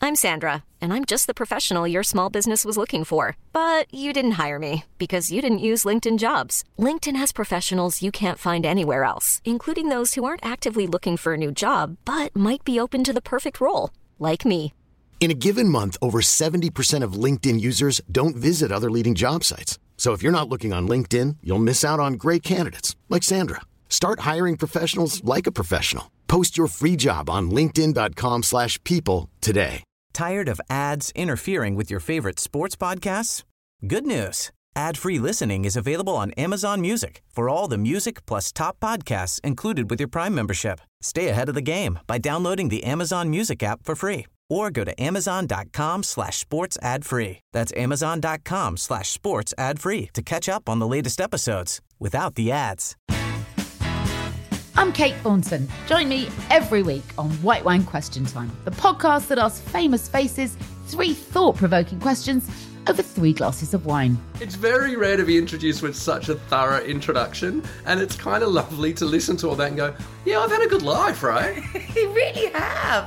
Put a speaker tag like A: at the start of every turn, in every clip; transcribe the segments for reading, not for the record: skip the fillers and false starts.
A: I'm Sandra, and I'm just the professional your small business was looking for. But you didn't hire me because you didn't use LinkedIn Jobs. LinkedIn has professionals you can't find anywhere else, including those who aren't actively looking for a new job, but might be open to the perfect role, like me.
B: In a given month, over 70% of LinkedIn users don't visit other leading job sites. So if you're not looking on LinkedIn, you'll miss out on great candidates like Sandra. Start hiring professionals like a professional. Post your free job on linkedin.com/people today.
C: Tired of ads interfering with your favorite sports podcasts? Good news. Ad-free listening is available on Amazon Music for all the music plus top podcasts included with your Prime membership. Stay ahead of the game by downloading the Amazon Music app for free or go to amazon.com/sports ad free. That's amazon.com/sports ad free to catch up on the latest episodes without the ads.
D: I'm Kate Thornton. Join me every week on White Wine Question Time, the podcast that asks famous faces 3 thought-provoking questions over 3 glasses of wine.
E: It's very rare to be introduced with such a thorough introduction, and it's kind of lovely to listen to all that and go, yeah, I've had a good life, right?
F: You really have.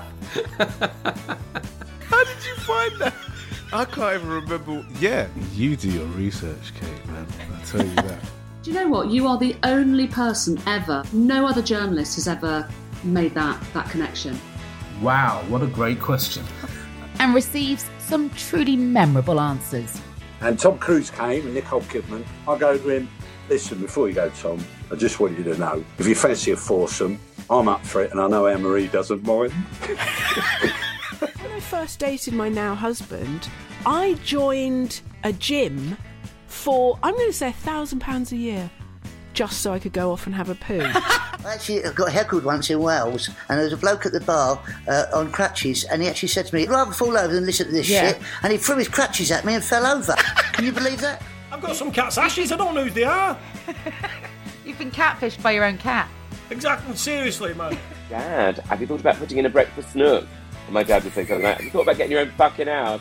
G: How did you find that? I can't even remember. Yeah, you do your research, Kate, man. I'll tell you that.
H: Do you know what? You are the only person ever, no other journalist has ever made that connection.
I: Wow, what a great question.
D: And receives some truly memorable answers.
J: And Tom Cruise came and Nicole Kidman. I go to him, listen, before you go, Tom, I just want you to know, if you fancy a foursome, I'm up for it and I know Anne-Marie doesn't mind.
F: When I first dated my now husband, I joined a gym for, I'm going to say £1,000 a year, just so I could go off and have a poo.
K: Actually, I got heckled once in Wales, and there was a bloke at the bar on crutches, and he actually said to me, I'd rather fall over than listen to this shit, and he threw his crutches at me and fell over. Can you believe that?
I: I've got some cat's ashes, I don't know who they are.
D: You've been catfished by your own cat.
I: Exactly, seriously, man.
L: Dad, have you thought about putting in a breakfast nook? And my dad would say something like, have you thought about getting your own fucking house?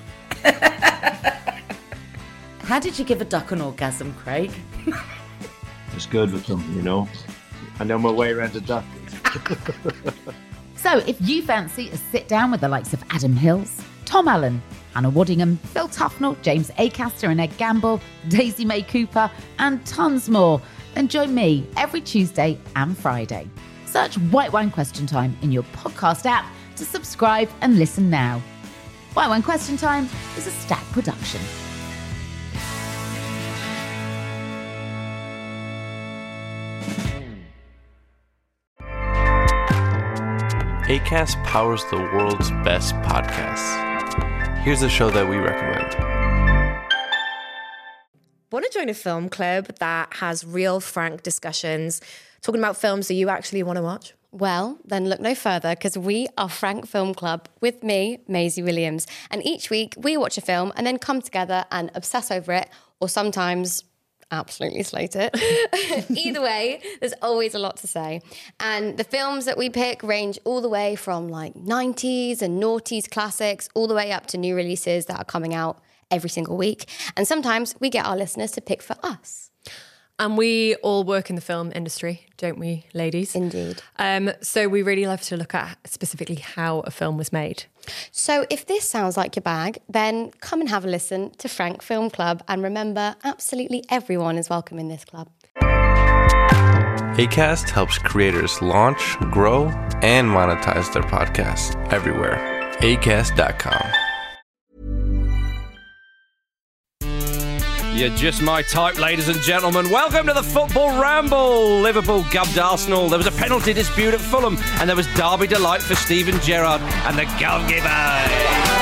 F: How did you give a duck an orgasm, Craig?
I: It's good with them, you know. I know my way around a duck.
D: So if you fancy a sit-down with the likes of Adam Hills, Tom Allen, Hannah Waddingham, Phil Tufnell, James Acaster and Ed Gamble, Daisy May Cooper, and tons more, then join me every Tuesday and Friday. Search White Wine Question Time in your podcast app to subscribe and listen now. White Wine Question Time is a Stack production.
M: Acast powers the world's best podcasts. Here's a show that we recommend.
N: Want to join a film club that has real, frank discussions, talking about films that you actually want to watch?
O: Well, then look no further, because we are Frank Film Club with me, Maisie Williams. And each week we watch a film and then come together and obsess over it, or sometimes absolutely slate it. Either way, there's always a lot to say. And the films that we pick range all the way from like 90s and noughties classics, all the way up to new releases that are coming out every single week. And sometimes we get our listeners to pick for us.
N: And we all work in the film industry, don't we, ladies?
O: Indeed.
N: So we really love to look at specifically how a film was made.
O: So if this sounds like your bag, then come and have a listen to Frank Film Club. And remember, absolutely everyone is welcome in this club.
M: Acast helps creators launch, grow, and monetize their podcasts everywhere. Acast.com.
P: You're just my type, ladies and gentlemen. Welcome to the Football Ramble. Liverpool gubbed Arsenal. There was a penalty dispute at Fulham, and there was Derby delight for Steven Gerrard and the goalkeeper.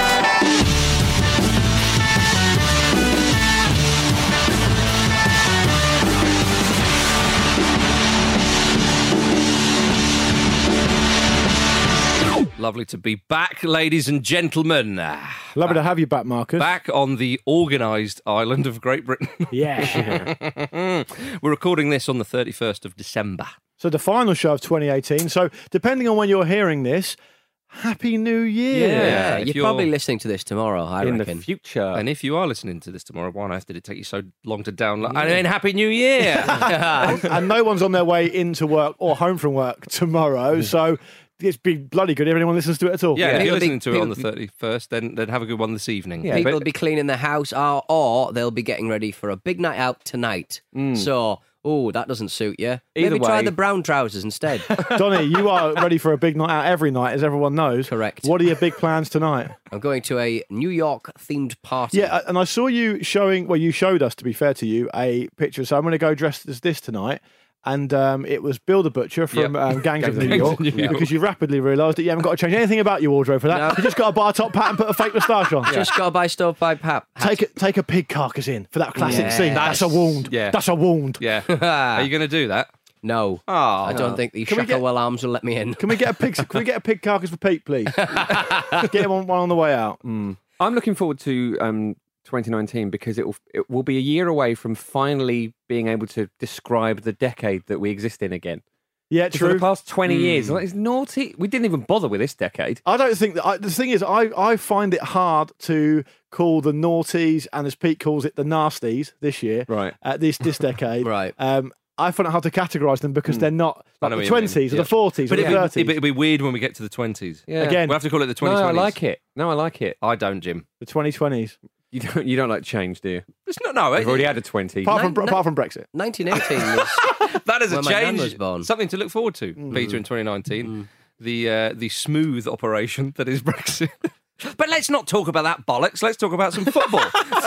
P: Lovely to be back, ladies and gentlemen.
Q: Lovely to have you back, Marcus.
P: Back on the organised island of Great Britain.
Q: Yeah.
P: We're recording this on the 31st of December.
Q: So the final show of 2018. So depending on when you're hearing this, Happy New Year.
R: Yeah, you're probably listening to this tomorrow, I reckon.
Q: In the future.
P: And if you are listening to this tomorrow, why on earth did it take you so long to download? I mean, Happy New Year.
Q: And no one's on their way into work or home from work tomorrow. So it's been bloody good if anyone listens to it at all.
P: Yeah, if you're listening to it on the 31st, then have a good one this evening.
R: Yeah, people will be cleaning their house or they'll be getting ready for a big night out tonight. So, that doesn't suit you. Maybe try the brown trousers instead.
Q: Donny, you are ready for a big night out every night, as everyone knows.
R: Correct.
Q: What are your big plans tonight?
R: I'm going to a New York-themed party.
Q: Yeah, and I saw you you showed us, to be fair to you, a picture. So I'm going to go dressed as this tonight. And it was Bill the Butcher from Gangs of New York, because you rapidly realised that you haven't got to change anything about your wardrobe for that. No. You just got to buy a top hat and put a fake moustache on.
R: Just got to buy stovepipe hat.
Q: Take a pig carcass in for that classic scene. That's a wound. Yeah. That's a wound.
P: Yeah. Are you going to do that?
R: No. I don't think the Shacklewell Arms will let me in.
Q: Can we get a pig carcass for Pete, please? Get him one on the way out.
S: I'm looking forward to 2019 because it will be a year away from finally being able to describe the decade that we exist in again.
Q: Yeah, true.
S: For the past 20 years, it's naughty. We didn't even bother with this decade.
Q: I don't think that. The thing is, I find it hard to call the noughties, and as Pete calls it, the nasties this year.
S: Right.
Q: This decade.
R: Right.
Q: I find it hard to categorise them because they're not like the 20s or the 40s or the 30s.
P: It'll be weird when we get to the 20s.
S: Yeah.
Q: Again,
P: we'll have to call it the 2020s.
S: No, I like it.
P: I don't, Jim.
Q: The 2020s.
S: You don't like change, do you?
P: It's not. No,
S: we've already had a 20.
Q: Apart from Brexit.
R: 1918 was
P: that is a change.
R: Was born.
P: Something to look forward to, Peter, in 2019. The smooth operation that is Brexit. But let's not talk about that bollocks. Let's talk about some football.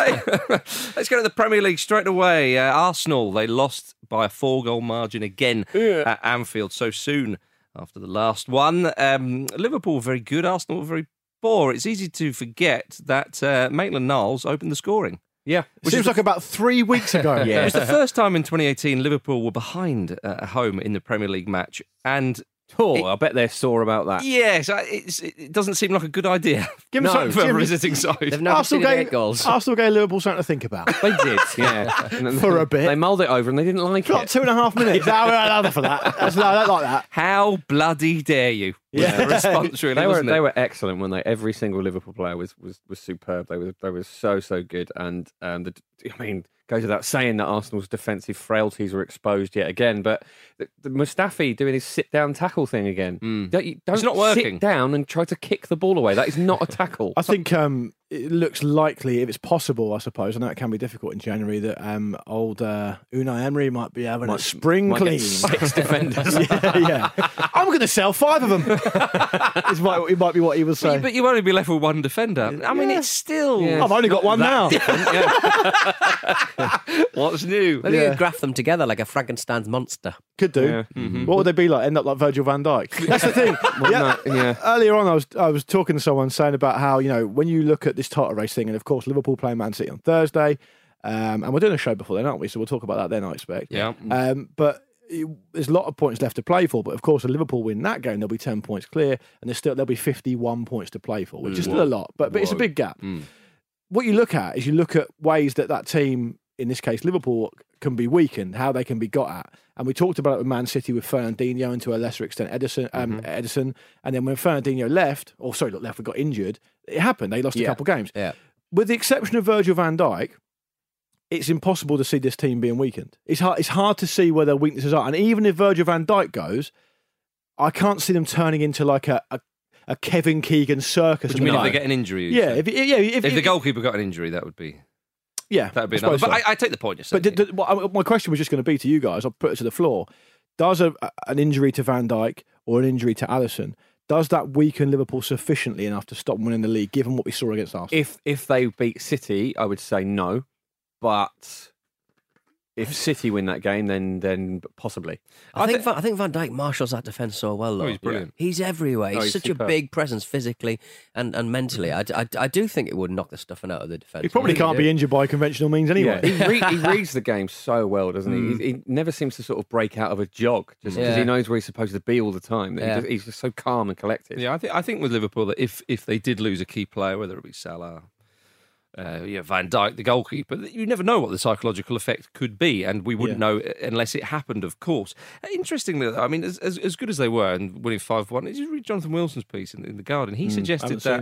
P: Let's go to the Premier League straight away. Arsenal, they lost by a 4-goal margin again at Anfield so soon after the last one. Liverpool very good. Arsenal very poor. It's easy to forget that Maitland-Niles opened the scoring.
Q: Yeah. Seems like about 3 weeks ago.
P: It was the first time in 2018 Liverpool were behind at home in the Premier League match. And
S: I bet they're sore about that.
P: Yes, it doesn't seem like a good idea.
Q: Give them
P: for a visiting side.
R: They've never seen 8 goals.
Q: Arsenal gave Liverpool something to think about.
S: They did, yeah.
Q: For a bit.
S: They mulled it over and they didn't like
Q: Got
S: it.
Q: 2.5 minutes. No, we're allowed for that. I don't like that.
P: How bloody dare you?
Q: Yeah.
P: The response really,
S: they were excellent when every single Liverpool player was superb. They were so good, and goes without saying that Arsenal's defensive frailties were exposed yet again. But the Mustafi doing his sit-down tackle thing again. Don't
P: it's not working.
S: Sit down and try to kick the ball away. That is not a tackle.
Q: I think it looks likely, if it's possible, I suppose, I know it can be difficult in January, that old Unai Emery might be having a spring clean.
S: 6 defenders.
Q: yeah. I'm going to sell 5 of them. It might be what he was saying.
P: But you won't be left with 1 defender. I mean, it's still...
Q: Yeah. I've only got 1 now.
P: What's new?
R: Maybe you could graft them together like a Frankenstein's monster.
Q: Could do.
S: Yeah. Mm-hmm.
Q: What would they be like? End up like Virgil van Dijk. That's the thing. Earlier on, I was talking to someone saying about how, when you look at this title race thing, and of course Liverpool play Man City on Thursday, and we're doing a show before then, aren't we? So we'll talk about that then, I expect.
P: Yeah.
Q: But there's a lot of points left to play for. But of course, if Liverpool win that game, they'll be 10 points clear, and there'll be 51 points to play for, which is still a lot. But it's a big gap. What you look at is ways that team, in this case Liverpool, can be weakened, how they can be got at. And we talked about it with Man City with Fernandinho and to a lesser extent Edison. And then when Fernandinho we got injured, it happened. They lost a couple games.
R: Yeah.
Q: With the exception of Virgil van Dijk, it's impossible to see this team being weakened. It's hard to see where their weaknesses are. And even if Virgil van Dijk goes, I can't see them turning into like a Kevin Keegan circus.
P: What do you mean if they get an injury?
Q: Yeah. If
P: the goalkeeper got an injury, that would be...
Q: Yeah,
P: that would be another. But I take the point you're saying.
Q: But my question was just going to be to you guys, I'll put it to the floor. Does an injury to Van Dijk or an injury to Alisson, does that weaken Liverpool sufficiently enough to stop winning the league, given what we saw against Arsenal?
S: If they beat City, I would say no. But if City win that game, then possibly.
R: I think Van Dijk marshals that defence so well, though.
P: Oh, he's brilliant.
R: He's everywhere. He's such
S: superb.
R: A big presence physically and mentally. I do think it would knock the stuffing out of the defence.
Q: He probably can't be injured by conventional means anyway.
S: Yeah. He reads the game so well, doesn't he? He never seems to sort of break out of a jog just because he knows where he's supposed to be all the time.
R: Yeah.
S: He's just so calm and collected.
P: Yeah, I think with Liverpool that if they did lose a key player, whether it be Salah, Van Dijk, the goalkeeper, you never know what the psychological effect could be, and we wouldn't know unless it happened, of course. Interestingly, I mean, as good as they were and winning 5-1, did you read Jonathan Wilson's piece in The Guardian? He suggested that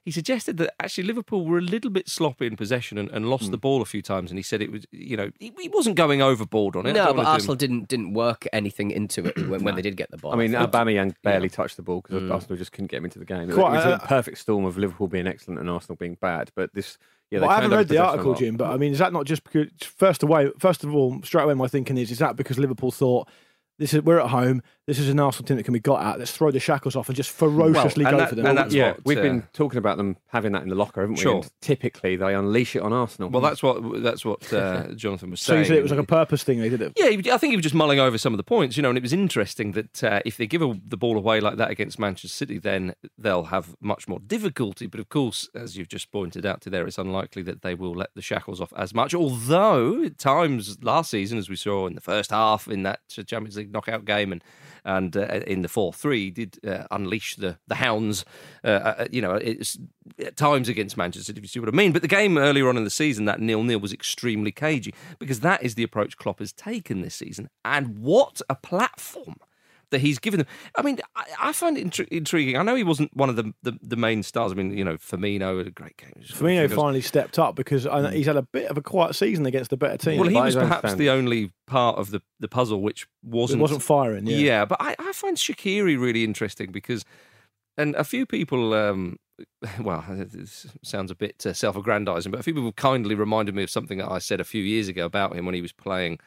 P: he suggested that actually Liverpool were a little bit sloppy in possession and lost the ball a few times, and he said it was, he wasn't going overboard on it.
R: No, but Arsenal didn't work anything into it when they did get the ball.
S: I mean, Aubameyang barely touched the ball because Arsenal just couldn't get him into the game. It was a perfect storm of Liverpool being excellent and Arsenal being bad. But this,
Q: I haven't read the article, Jim. But I mean, is that not just because first of all, straight away, my thinking is that because Liverpool thought we're at home. This is an Arsenal team that can be got at. Let's throw the shackles off and just ferociously go for them.
S: And we've been talking about them having that in the locker, haven't we?
P: Sure.
S: And typically, they unleash it on Arsenal.
P: Well, that's what Jonathan was saying.
Q: So you said it was like a purpose thing they did it?
P: Yeah, I think he was just mulling over some of the points, and it was interesting that if they give the ball away like that against Manchester City, then they'll have much more difficulty. But of course, as you've just pointed out there, it's unlikely that they will let the shackles off as much. Although, at times last season, as we saw in the first half in that Champions League knockout game and in the 4-3 did unleash the hounds, it's, at times against Manchester City, if you see what I mean. But the game earlier on in the season, that 0-0 was extremely cagey because that is the approach Klopp has taken this season. And what a platform that he's given them. I mean, I find it intriguing. I know he wasn't one of the main stars. I mean, Firmino had a great game.
Q: Firmino finally stepped up because he's had a bit of a quiet season against the better team.
P: Well, he was perhaps the only part of the puzzle which wasn't
Q: firing.
P: Yeah, but I find Shaqiri really interesting because, and a few people, well, it sounds a bit self-aggrandising, but a few people kindly reminded me of something that I said a few years ago about him when he was playing.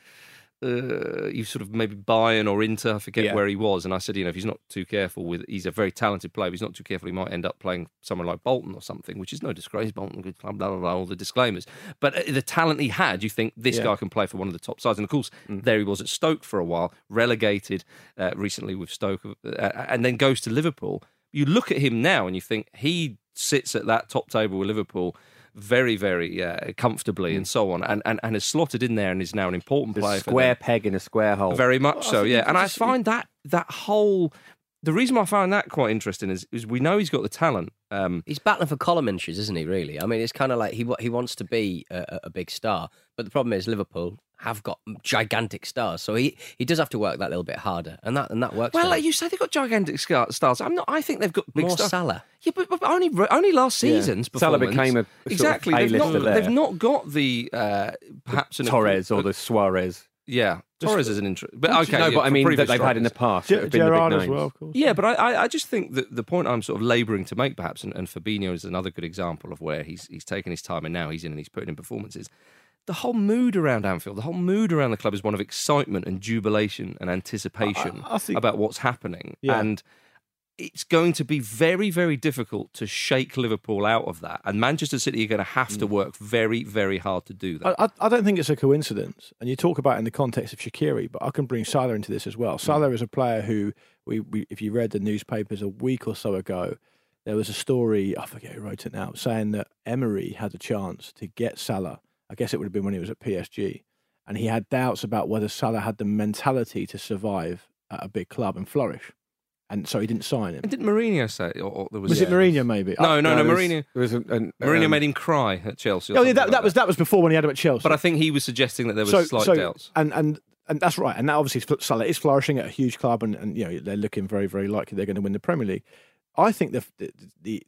P: You sort of maybe Bayern or Inter, I forget where he was, and I said, if he's not too careful he's a very talented player, if he's not too careful, he might end up playing someone like Bolton or something, which is no disgrace. Bolton, good club, blah, blah, blah, all the disclaimers. But the talent he had, you think this guy can play for one of the top sides. And of course, there he was at Stoke for a while, relegated recently with Stoke, and then goes to Liverpool. You look at him now and you think he sits at that top table with Liverpool very, very comfortably and so on, and has slotted in there and is now an important player.
S: Square peg in a square hole.
P: Very much so, yeah. And I find that whole... The reason why I find that quite interesting is we know he's got the talent.
R: He's battling for column inches, isn't he, really? I mean, it's kind of like he wants to be a big star, but the problem is Liverpool have got gigantic stars, so he does have to work that little bit harder, and that works.
P: Well, like you say, they've got gigantic stars. I think they've got big
R: more
P: stars.
R: Salah.
P: Yeah, but only last season's performance.
S: Salah became a
P: exactly. They've not got the perhaps
S: Torres or the Suarez.
P: Yeah, Torres is an interest. But okay,
S: no, but I mean that they've had in the past.
Q: Gerrard as well, of course.
P: Yeah, but I just think that the point I'm sort of labouring to make, perhaps, and Fabinho is another good example of where he's taken his time and now he's in and he's putting in performances. The whole mood around Anfield, the whole mood around the club is one of excitement and jubilation and anticipation about what's happening. Yeah. And it's going to be very, very difficult to shake Liverpool out of that. And Manchester City are going to have to work very, very hard to do that.
Q: I don't think it's a coincidence. And you talk about it in the context of Shaqiri, but I can bring Salah into this as well. Salah is a player who, if you read the newspapers a week or so ago, there was a story, I forget who wrote it now, saying that Emery had a chance to get Salah. I guess it would have been when he was at PSG. And he had doubts about whether Salah had the mentality to survive at a big club and flourish. And so he didn't sign him.
P: And didn't Mourinho say? Or there
Q: was it Mourinho, maybe?
P: No, Mourinho. Mourinho made him cry at Chelsea.
Q: That was before when he had him at Chelsea.
P: But I think he was suggesting that there was slight doubts.
Q: And that's right. And now obviously Salah is flourishing at a huge club, and they're looking very, very likely they're going to win the Premier League. I think the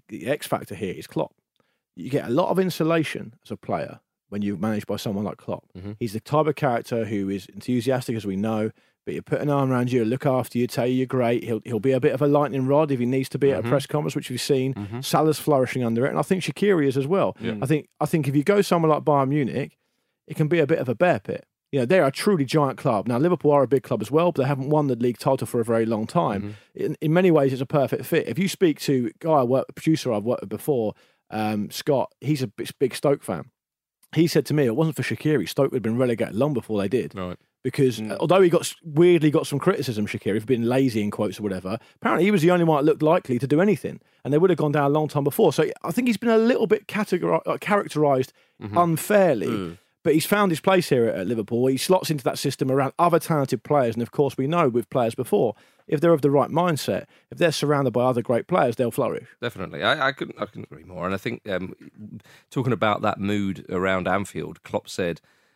Q: X factor here is Klopp. You get a lot of insulation as a player when you're managed by someone like Klopp. Mm-hmm. He's the type of character who is enthusiastic, as we know, but you put an arm around you, look after you, tell you you're great. He'll be a bit of a lightning rod if he needs to be at a press conference, which we've seen. Mm-hmm. Salah's flourishing under it, and I think Shaqiri is as well. Yeah. I think if you go somewhere like Bayern Munich, it can be a bit of a bear pit. They're a truly giant club. Now, Liverpool are a big club as well, but they haven't won the league title for a very long time. Mm-hmm. In many ways, it's a perfect fit. If you speak to a producer I've worked with before, Scott, he's a big Stoke fan. He said to me, it wasn't for Shaqiri, Stoke would have been relegated long before they did. Right. Because although he weirdly got some criticism, Shaqiri, for being lazy in quotes or whatever, apparently he was the only one that looked likely to do anything. And they would have gone down a long time before. So I think he's been a little bit characterised unfairly. But he's found his place here at Liverpool. He slots into that system around other talented players. And of course, we know with players before, if they're of the right mindset, if they're surrounded by other great players, they'll flourish.
P: Definitely. I couldn't agree more. And I think talking about that mood around Anfield, Klopp said,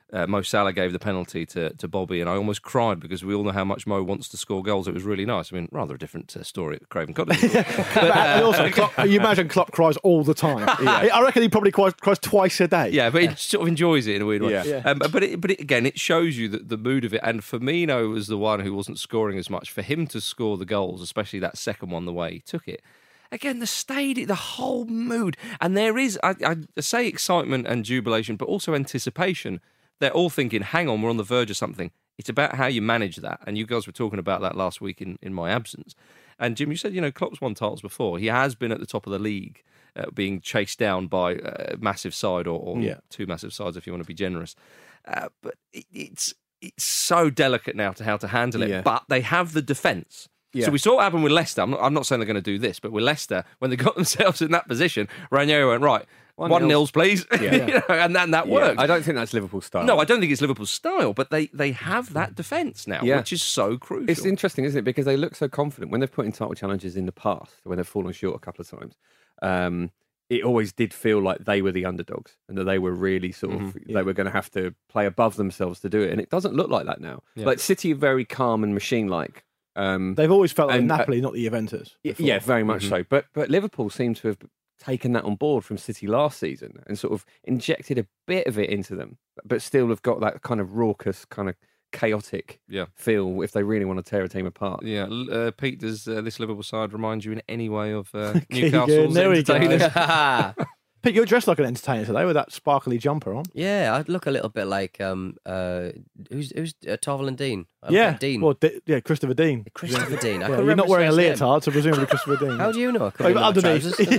P: Mo Salah gave the penalty to Bobby, and I almost cried because we all know how much Mo wants to score goals. It was really nice. I mean, rather a different story at Craven Cottage.
Q: And also, Klopp, you imagine Klopp cries all the time. I reckon he probably cries twice a day.
P: Yeah, but he sort of enjoys it in a weird way.
Q: Yeah.
P: But again, it shows you the mood of it. And Firmino was the one who wasn't scoring as much. For him to score the goals, especially that second one, the way he took it. Again, the stadium, the whole mood. And there is, I say excitement and jubilation, but also anticipation. They're all thinking, hang on, we're on the verge of something. It's about how you manage that. And you guys were talking about that last week in my absence. And Jim, you said, Klopp's won titles before. He has been at the top of the league, being chased down by a massive side or two massive sides, if you want to be generous. But it's so delicate now to how to handle it.
S: Yeah.
P: But they have the defence.
S: Yeah.
P: So we saw what happened with Leicester. I'm not saying they're going to do this, but with Leicester, when they got themselves in that position, Ranieri went, right, 1-0, please.
S: Yeah.
P: And that worked.
S: I don't think that's Liverpool style.
P: No, I don't think it's Liverpool style, but they have that defence now, which is so crucial.
S: It's interesting, isn't it? Because they look so confident. When they've put in title challenges in the past, when they've fallen short a couple of times, it always did feel like they were the underdogs and that they were really sort of, they were going to have to play above themselves to do it. And it doesn't look like that now.
P: Yeah.
S: Like City are very calm and machine-like.
Q: They've always felt like Napoli, not the Juventus. Before.
S: Yeah, very much so. But Liverpool seem to have taken that on board from City last season and sort of injected a bit of it into them, but still have got that kind of raucous, kind of chaotic feel if they really want to tear a team apart.
P: Yeah, Pete, does this Liverpool side remind you in any way of Newcastle's entertainers?
Q: Pete, you're dressed like an entertainer today with that sparkly jumper on.
R: Yeah, I look a little bit like who's Tarvel and Dean? Dean.
Q: Well, Christopher Dean.
R: Christopher Dean.
Q: You're not wearing a leotard, so presumably Christopher Dean.
R: How do you know?
Q: Underneath. But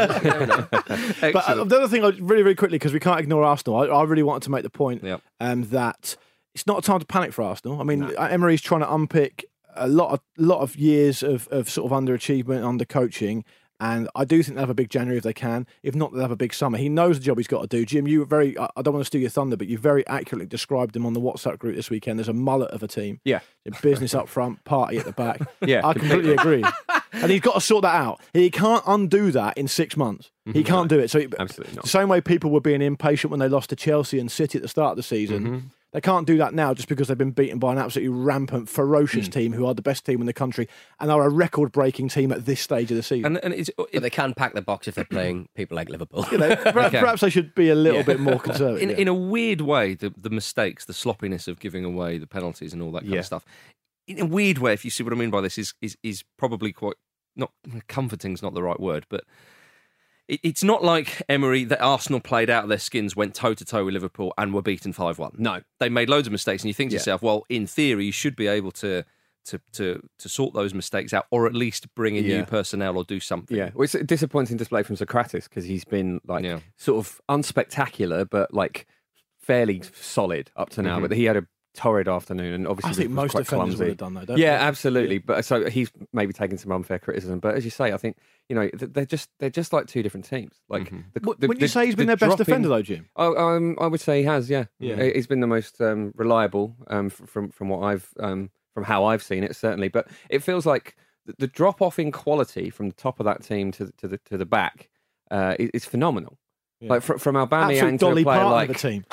Q: the other thing, really, really quickly, because we can't ignore Arsenal. I really wanted to make the point that it's not a time to panic for Arsenal. I mean, Emery's trying to unpick a lot of years of sort of underachievement, under coaching. And I do think they'll have a big January if they can. If not, they'll have a big summer. He knows the job he's got to do. Jim, you very, I don't want to steal your thunder, but you very accurately described him on the WhatsApp group this weekend. There's a mullet of a team.
S: Yeah.
Q: Business up front, party at the back.
S: Yeah.
Q: I completely agree. And he's got to sort that out. He can't undo that in 6 months. He can't do it. So
S: absolutely not.
Q: The same way people were being impatient when they lost to Chelsea and City at the start of the season. They can't do that now just because they've been beaten by an absolutely rampant, ferocious team who are the best team in the country and are a record-breaking team at this stage of the season.
R: But they can pack the box if they're playing people like Liverpool.
Q: Perhaps they should be a little bit more conservative.
P: In a weird way, the mistakes, the sloppiness of giving away the penalties and all that kind of stuff. In a weird way, if you see what I mean by this, is probably quite, not comforting is not the right word, but it's not like Emery, that Arsenal played out of their skins, went toe-to-toe with Liverpool and were beaten 5-1.
S: No.
P: They made loads of mistakes and you think to yourself, well, in theory, you should be able to sort those mistakes out or at least bring in new personnel or do something.
S: Yeah, well, it's a disappointing display from Socrates because he's been sort of unspectacular but like fairly solid up to now. But he had a torrid afternoon and obviously
Q: I think most
S: quite
Q: defenders
S: clumsy.
Q: would have done that, don't they?
S: Absolutely. But so he's maybe taking some unfair criticism. But as you say, I think they're just like two different teams. Like,
Q: would you say he's been their best defender though, Jim?
S: I would say he has. Yeah. He's been the most reliable from what I've from how I've seen it, certainly. But it feels like the drop off in quality from the top of that team to the back is phenomenal. Yeah. Like from Aubameyang to a player like
Q: the team.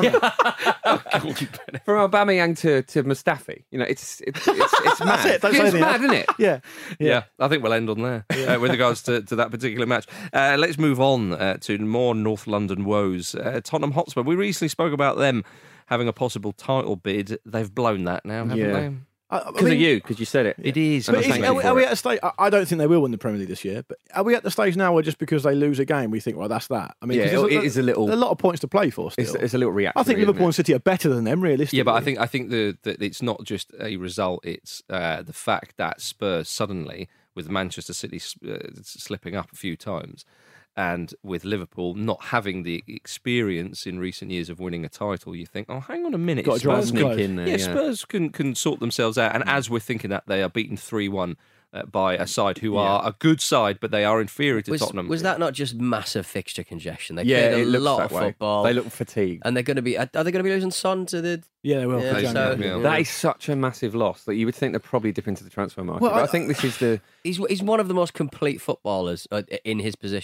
S: From Aubameyang to Mustafi, it's mad.
Q: It's
S: mad, isn't it?
P: Yeah. I think we'll end on there with regards to that particular match. Let's move on to more North London woes. Tottenham Hotspur. We recently spoke about them having a possible title bid. They've blown that now, haven't they?
S: Because you said it.
P: It is.
Q: But are we at a stage? I don't think they will win the Premier League this year. But are we at the stage now where just because they lose a game, we think, well, that's that? I mean,
S: it is a little.
Q: A lot of points to play for. Still,
S: it's a little reactionary.
Q: I think Liverpool and City are better than them, realistically.
P: Yeah, but I think that it's not just a result. It's the fact that Spurs suddenly, with Manchester City slipping up a few times, and with Liverpool not having the experience in recent years of winning a title, you think, oh, hang on a minute.
Q: Spurs
P: Spurs can sort themselves out. And as we're thinking that, they are beaten 3-1 by a side who are a good side, but they are inferior to Tottenham.
R: Was that not just massive fixture congestion? They played a lot of football.
S: They look fatigued.
R: And they're going to be... Are they going to be losing Son to the...
Q: Yeah, they will.
S: That is such a massive loss that you would think they'd probably dip into the transfer market. Well, but I think this is the...
R: He's one of the most complete footballers in his position.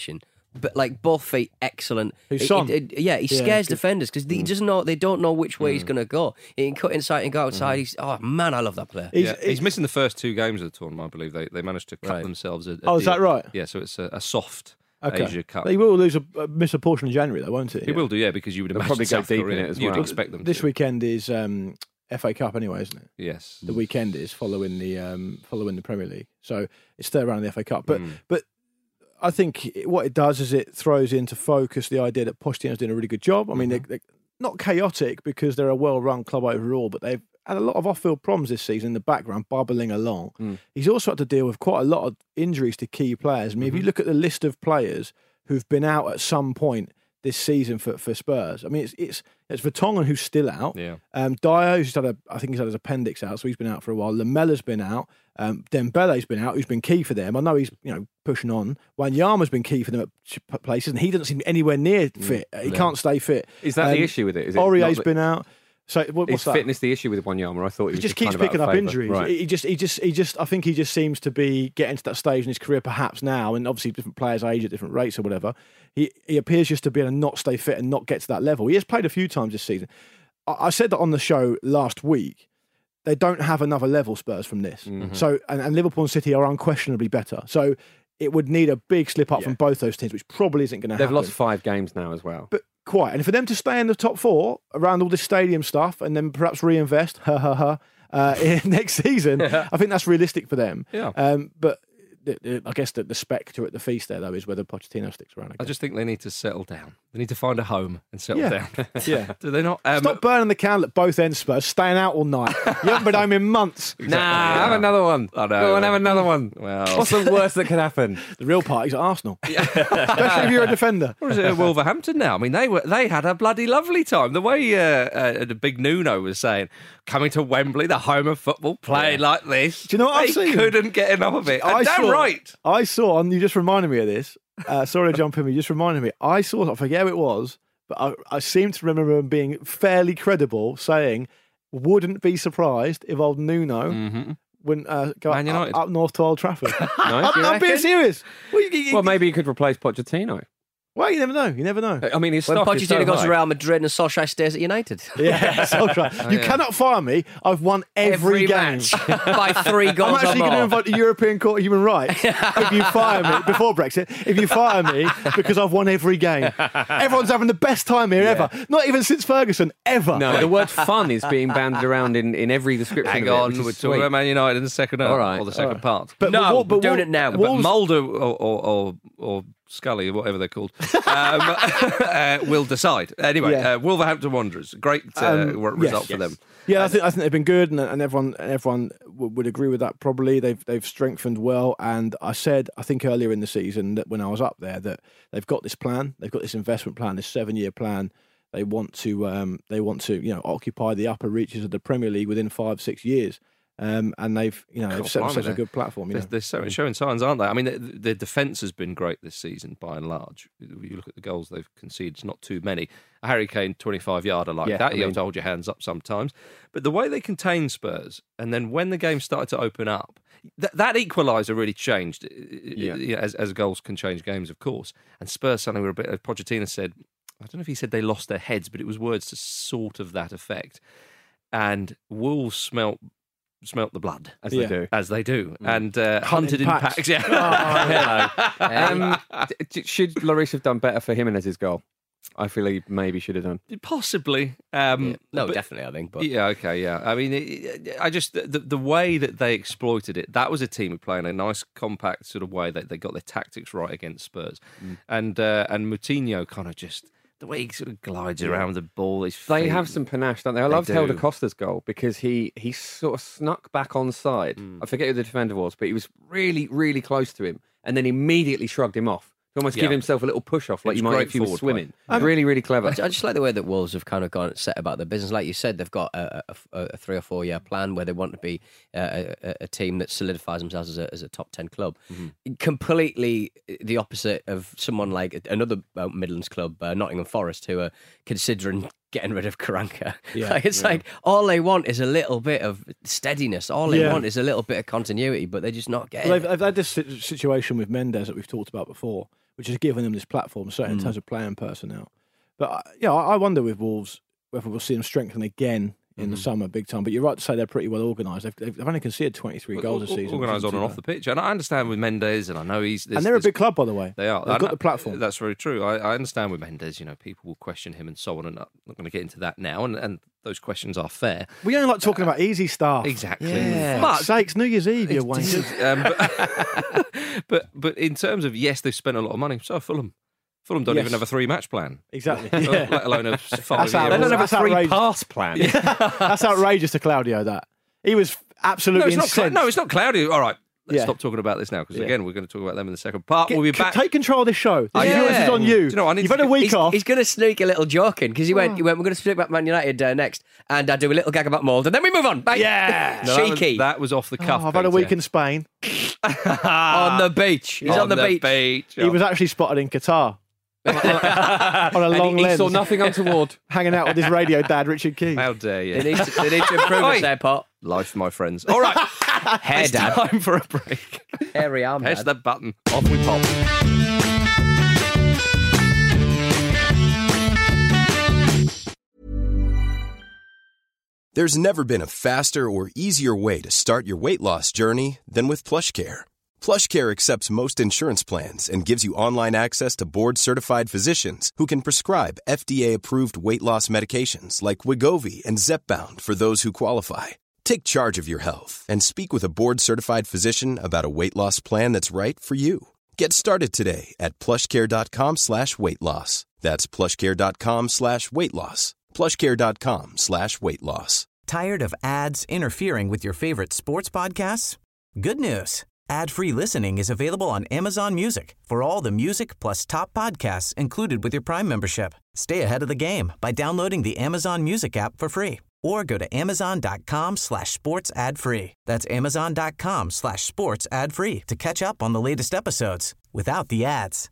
R: but like both feet excellent.
Q: Who's Son?
R: He scares defenders because he doesn't know. They don't know which way he's going to go. He can cut inside and go outside. He's I love that player.
P: He's missing the first 2 games of the tournament. I believe they managed to cut themselves.
Q: Is that right?
P: Yeah, so it's a soft
Q: Okay.
P: Asia Cup.
Q: He will miss a portion of January, though, won't he?
P: He will do, yeah, because you would imagine
S: probably go
P: South
S: deep in
P: Korea,
S: it as
P: you'd
S: well.
P: expect them
Q: This
P: to.
Q: weekend is FA Cup anyway, isn't it?
P: Yes.
Q: The weekend is following the Premier League, so it's third round of the FA Cup. But I think what it does is it throws into focus the idea that Pochettino's doing a really good job. I mean, they're not chaotic because they're a well-run club overall, but they've had a lot of off-field problems this season in the background, bubbling along. He's also had to deal with quite a lot of injuries to key players. I mean, if you look at the list of players who've been out at some point this season for Spurs, I mean, it's Vertonghen who's still out.
P: Yeah.
Q: Dyer, who's I think he's had his appendix out, so he's been out for a while. Lamella's been out. Dembele's been out, who's been key for them. I know he's pushing on. Wanyama's been key for them at places, and he doesn't seem anywhere near fit. He can't stay fit.
S: Is that the issue with it? Is it
Q: Aurier's
S: not
Q: been out. So what's
S: is
Q: that?
S: fitness the issue with Wanyama? I thought he was
Q: just
S: kind
Q: keeps
S: of out
Q: picking
S: of
Q: up
S: favour.
Q: injuries.
S: Right.
Q: He just. I think he just seems to be getting to that stage in his career, perhaps now, and obviously different players age at different rates or whatever. He appears just to be able to not stay fit and not get to that level. He has played a few times this season. I said that on the show last week. They don't have another level, Spurs, from this. So and Liverpool and City are unquestionably better. So it would need a big slip up from both those teams, which probably isn't going to happen.
S: They've lost 5 games now as well.
Q: But quite. And for them to stay in the top 4 around all this stadium stuff and then perhaps reinvest, next season, I think that's realistic for them.
P: Yeah.
Q: But I guess the spectre at the feast there, though, is whether Pochettino sticks around again.
P: I just think they need to settle down. They need to find a home and settle down.
Q: Yeah.
P: Do they not?
Q: Stop burning the candle at both ends, Spurs. Staying out all night. You haven't been home in months.
S: Have another one.
P: I know.
S: Go on, have another one.
P: Well,
S: what's the worst that could happen?
Q: The real party's at Arsenal. Especially if you're a defender.
P: Or is it at Wolverhampton now? I mean, they had a bloody lovely time. The way the big Nuno was saying, coming to Wembley, the home of football, playing like this.
Q: Do you know what I've seen?
P: Couldn't get enough of it.
Q: I saw, and you just reminded me of this. Sorry to jump in, but you just reminded me. I forget who it was, but I seem to remember him being fairly credible, saying, wouldn't be surprised if old Nuno wouldn't go up north to Old Trafford. I'm being serious.
S: Well, maybe he could replace Pochettino.
Q: Well, you never know. You never know.
S: I mean, his
R: when
S: stock is so
R: Pochettino goes
S: high.
R: to Real Madrid and Solskjaer stays at United.
Q: Yeah, Solskjaer. You cannot fire me. I've won every game.
R: match by 3 goals
Q: I'm actually
R: or
Q: going to
R: more.
Q: invite the European Court of Human Rights if you fire me, before Brexit, if you fire me because I've won every game. Everyone's having the best time here ever. Not even since Ferguson, ever.
S: No, the word fun is being banded around in every description
P: Hang
S: of it,
P: on,
S: which is
P: we're
S: sweet.
P: talking about Man United in the second half,
S: All right,
P: or the second part.
Q: But
R: we're doing it now.
P: But Mulder or Scully, whatever they're called, will decide. Anyway, Wolverhampton Wanderers, great result for them.
Q: Yeah, I think they've been good, and everyone would agree with that. Probably they've strengthened well. And I think earlier in the season that when I was up there that they've got this plan, they've got this investment plan, this 7-year plan. They want to occupy the upper reaches of the Premier League within 5-6 years. And they've set themselves a good platform.
P: They're showing signs, aren't they? I mean, their defence has been great this season by and large. You look at the goals they've conceded; it's not too many. A Harry Kane 25-yarder like that, you have to hold your hands up sometimes. But the way they contain Spurs, and then when the game started to open up, that equaliser really changed. As goals can change games, of course. And Spurs suddenly were a bit. Pochettino said, I don't know if he said they lost their heads, but it was words to sort of that effect. And Wolves smelt the blood
S: as
P: they do, and hunted in packs.
S: Should Lloris have done better for Jimenez's goal? I feel he maybe should have done.
P: Possibly.
R: No, definitely, I think. But.
P: Yeah, okay, yeah. I mean, I just the way that they exploited it. That was a team who played in a nice, compact sort of way. They got their tactics right against Spurs, and Moutinho kind of just. The way he sort of glides around the ball,
S: they have some panache, don't they? I loved Helder Costa's goal because he sort of snuck back onside. I forget who the defender was, but he was really, really close to him, and then immediately shrugged him off. To almost give himself a little push off, like you might if he was swimming. Really, really clever.
R: I just like the way that Wolves have kind of gone set about their business. Like you said, they've got a 3 or 4 year plan where they want to be a team that solidifies themselves as a top 10 club. Completely the opposite of someone like another Midlands club, Nottingham Forest, who are considering getting rid of Karanka. Like all they want is a little bit of steadiness. All they want is a little bit of continuity, but they're just not getting it.
Q: They've had this situation with Mendes that we've talked about before, which has given them this platform, certainly in terms of playing personnel. But I wonder with Wolves whether we'll see them strengthen again in the summer, big time. But you're right to say they're pretty well organised. They've only conceded 23 goals this season.
P: Organised on and off the pitch. And I understand with Mendes, and I know he's...
Q: And they're a big club, by the way.
P: They are.
Q: They've got the platform.
P: That's very true. I understand with Mendes, people will question him and so on, and I'm not going to get into that now, and those questions are fair.
Q: We only like talking about easy stuff.
P: Exactly.
Q: Yeah. But sakes, New Year's Eve, you wankers.
P: But in terms of, yes, they've spent a lot of money, so Fulham don't even have a 3-match plan.
Q: Exactly.
P: Let alone a 5-year.
S: They don't have a 3-pass plan.
Q: That's outrageous to Claudio, that. He was absolutely incensed.
P: No, it's not Claudio. All right. Let's stop talking about this now, because again, we're going to talk about them in the second part. We'll be back.
Q: Take control of this show. This is on you. You've had a week off.
R: He's going to sneak a little joke in, because he went, we're going to speak about Man United next, and I do a little gag about Mould, and then we move on. Bye.
Q: Yeah.
R: Cheeky.
P: That was off the cuff.
Q: I've had a week in Spain.
R: On the beach. He's on the beach.
Q: He was actually spotted in Qatar. on a long lens.
S: He saw nothing untoward.
Q: Hanging out with his radio dad, Richard Keys.
P: How dare you?
R: They need to improve this airport.
P: Life, my friends. All right.
R: Hair
P: it's
R: dad.
P: Time for a break.
R: Hairy arm
P: Press
R: dad.
P: that button. Off we pop.
T: There's never been a faster or easier way to start your weight loss journey than with PlushCare. PlushCare accepts most insurance plans and gives you online access to board-certified physicians who can prescribe FDA-approved weight loss medications like Wegovy and Zepbound for those who qualify. Take charge of your health and speak with a board-certified physician about a weight loss plan that's right for you. Get started today at plushcare.com/weight-loss. That's plushcare.com/weight-loss. plushcare.com/weight-loss.
C: Tired of ads interfering with your favorite sports podcasts? Good news. Ad-free listening is available on Amazon Music for all the music plus top podcasts included with your Prime membership. Stay ahead of the game by downloading the Amazon Music app for free or go to amazon.com/sports ad-free. That's amazon.com/sports ad-free to catch up on the latest episodes without the ads.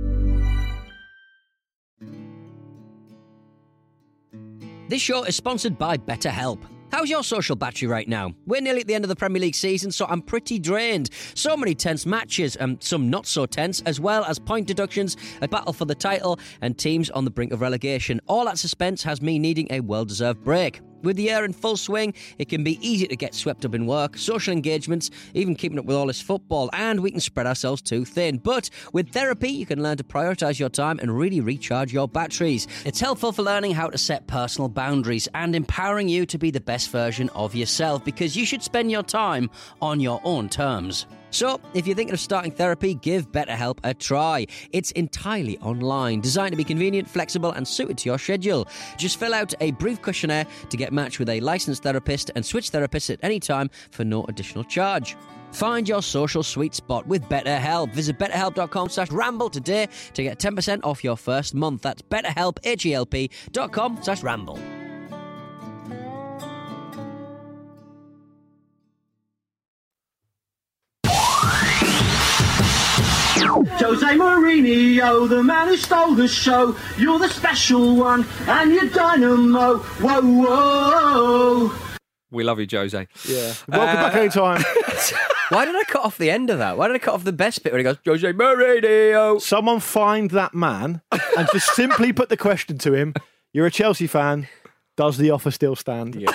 U: This show is sponsored by BetterHelp. How's your social battery right now? We're nearly at the end of the Premier League season, so I'm pretty drained. So many tense matches, and some not so tense, as well as point deductions, a battle for the title, and teams on the brink of relegation. All that suspense has me needing a well-deserved break. With the year in full swing, it can be easy to get swept up in work, social engagements, even keeping up with all this football, and we can spread ourselves too thin. But with therapy, you can learn to prioritise your time and really recharge your batteries. It's helpful for learning how to set personal boundaries and empowering you to be the best version of yourself, because you should spend your time on your own terms. So, if you're thinking of starting therapy, give BetterHelp a try. It's entirely online, designed to be convenient, flexible, and suited to your schedule. Just fill out a brief questionnaire to get matched with a licensed therapist and switch therapists at any time for no additional charge. Find your social sweet spot with BetterHelp. Visit betterhelp.com/ramble today to get 10% off your first month. That's BetterHelp, HELP.com/ramble.
V: Jose Mourinho, the man who stole the show. You're the special one, and you're dynamo. Whoa, whoa.
P: We love you, Jose.
Q: Yeah. Welcome back anytime.
R: Why did I cut off the end of that? Why did I cut off the best bit when he goes, Jose Mourinho?
Q: Someone find that man and just simply put the question to him. You're a Chelsea fan. Does the offer still stand? Yeah.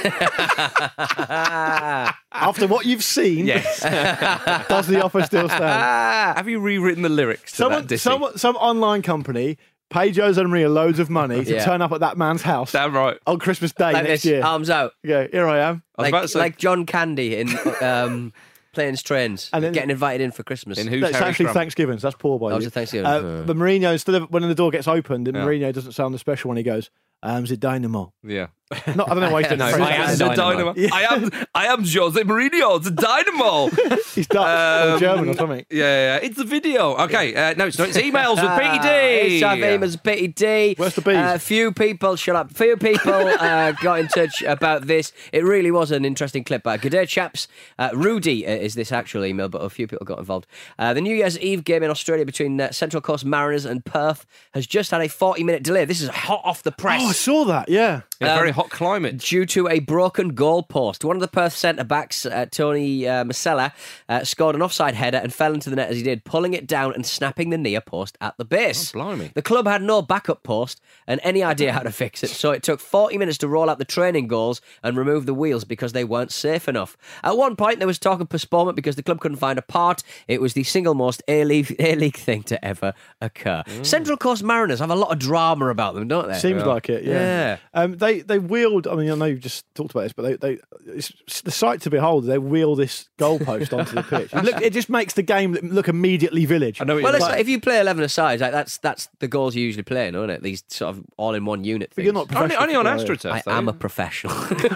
Q: After what you've seen,
P: yes.
Q: Does the offer still stand?
P: Have you rewritten the lyrics to that Dissy?
Q: Some online company paid Jose Mourinho loads of money to turn up at that man's house.
P: Damn right.
Q: On Christmas Day
R: like
Q: next
R: this,
Q: year.
R: Arms out.
Q: Yeah, here I am.
R: Like John Candy in Planes, Trains, and then, getting invited in for Christmas.
Q: It's actually Thanksgiving, so that's poor by you.
R: It's Thanksgiving.
Q: But Mourinho, instead of when the door gets opened, and Mourinho doesn't sound the special one, he goes, the dynamo.
P: Yeah.
Q: I don't know why he's doing
P: I am the dynamo.
Q: Yeah.
P: I am Jose Mourinho, the dynamo.
Q: He's Dutch or German or something.
P: Yeah, it's the video. Okay, no, it's not. It's emails with PED.
R: It's our emails with PED.
Q: Where's the bees?
R: Few people got in touch about this. It really was an interesting clip. Good day, chaps. Rudy is this actual email, but a few people got involved. The New Year's Eve game in Australia between Central Coast Mariners and Perth has just had a 40-minute delay. This is hot off the press.
Q: Oh, I saw that, yeah.
P: In a very hot climate.
U: Due to a broken goalpost. One of the Perth centre-backs, Tony Masella, scored an offside header and fell into the net as he did, pulling it down and snapping the near post at the base.
P: Oh, blimey.
U: The club had no backup post and any idea how to fix it, so it took 40 minutes to roll out the training goals and remove the wheels because they weren't safe enough. At one point, there was talk of postponement because the club couldn't find a part. It was the single most A-League thing to ever occur. Central Coast Mariners have a lot of drama about them, don't they?
Q: Seems like it, yeah. They wheeled. I mean, I know you've just talked about this, but it's the sight to behold. They wheel this goalpost onto the pitch. It just makes the game look immediately village.
P: I know.
U: Well, if you play 11 aside, that's the goals you usually play, isn't it? These sort of all-in-one unit things.
Q: But you're not professional.
P: Only on AstroTurf.
U: I am a professional.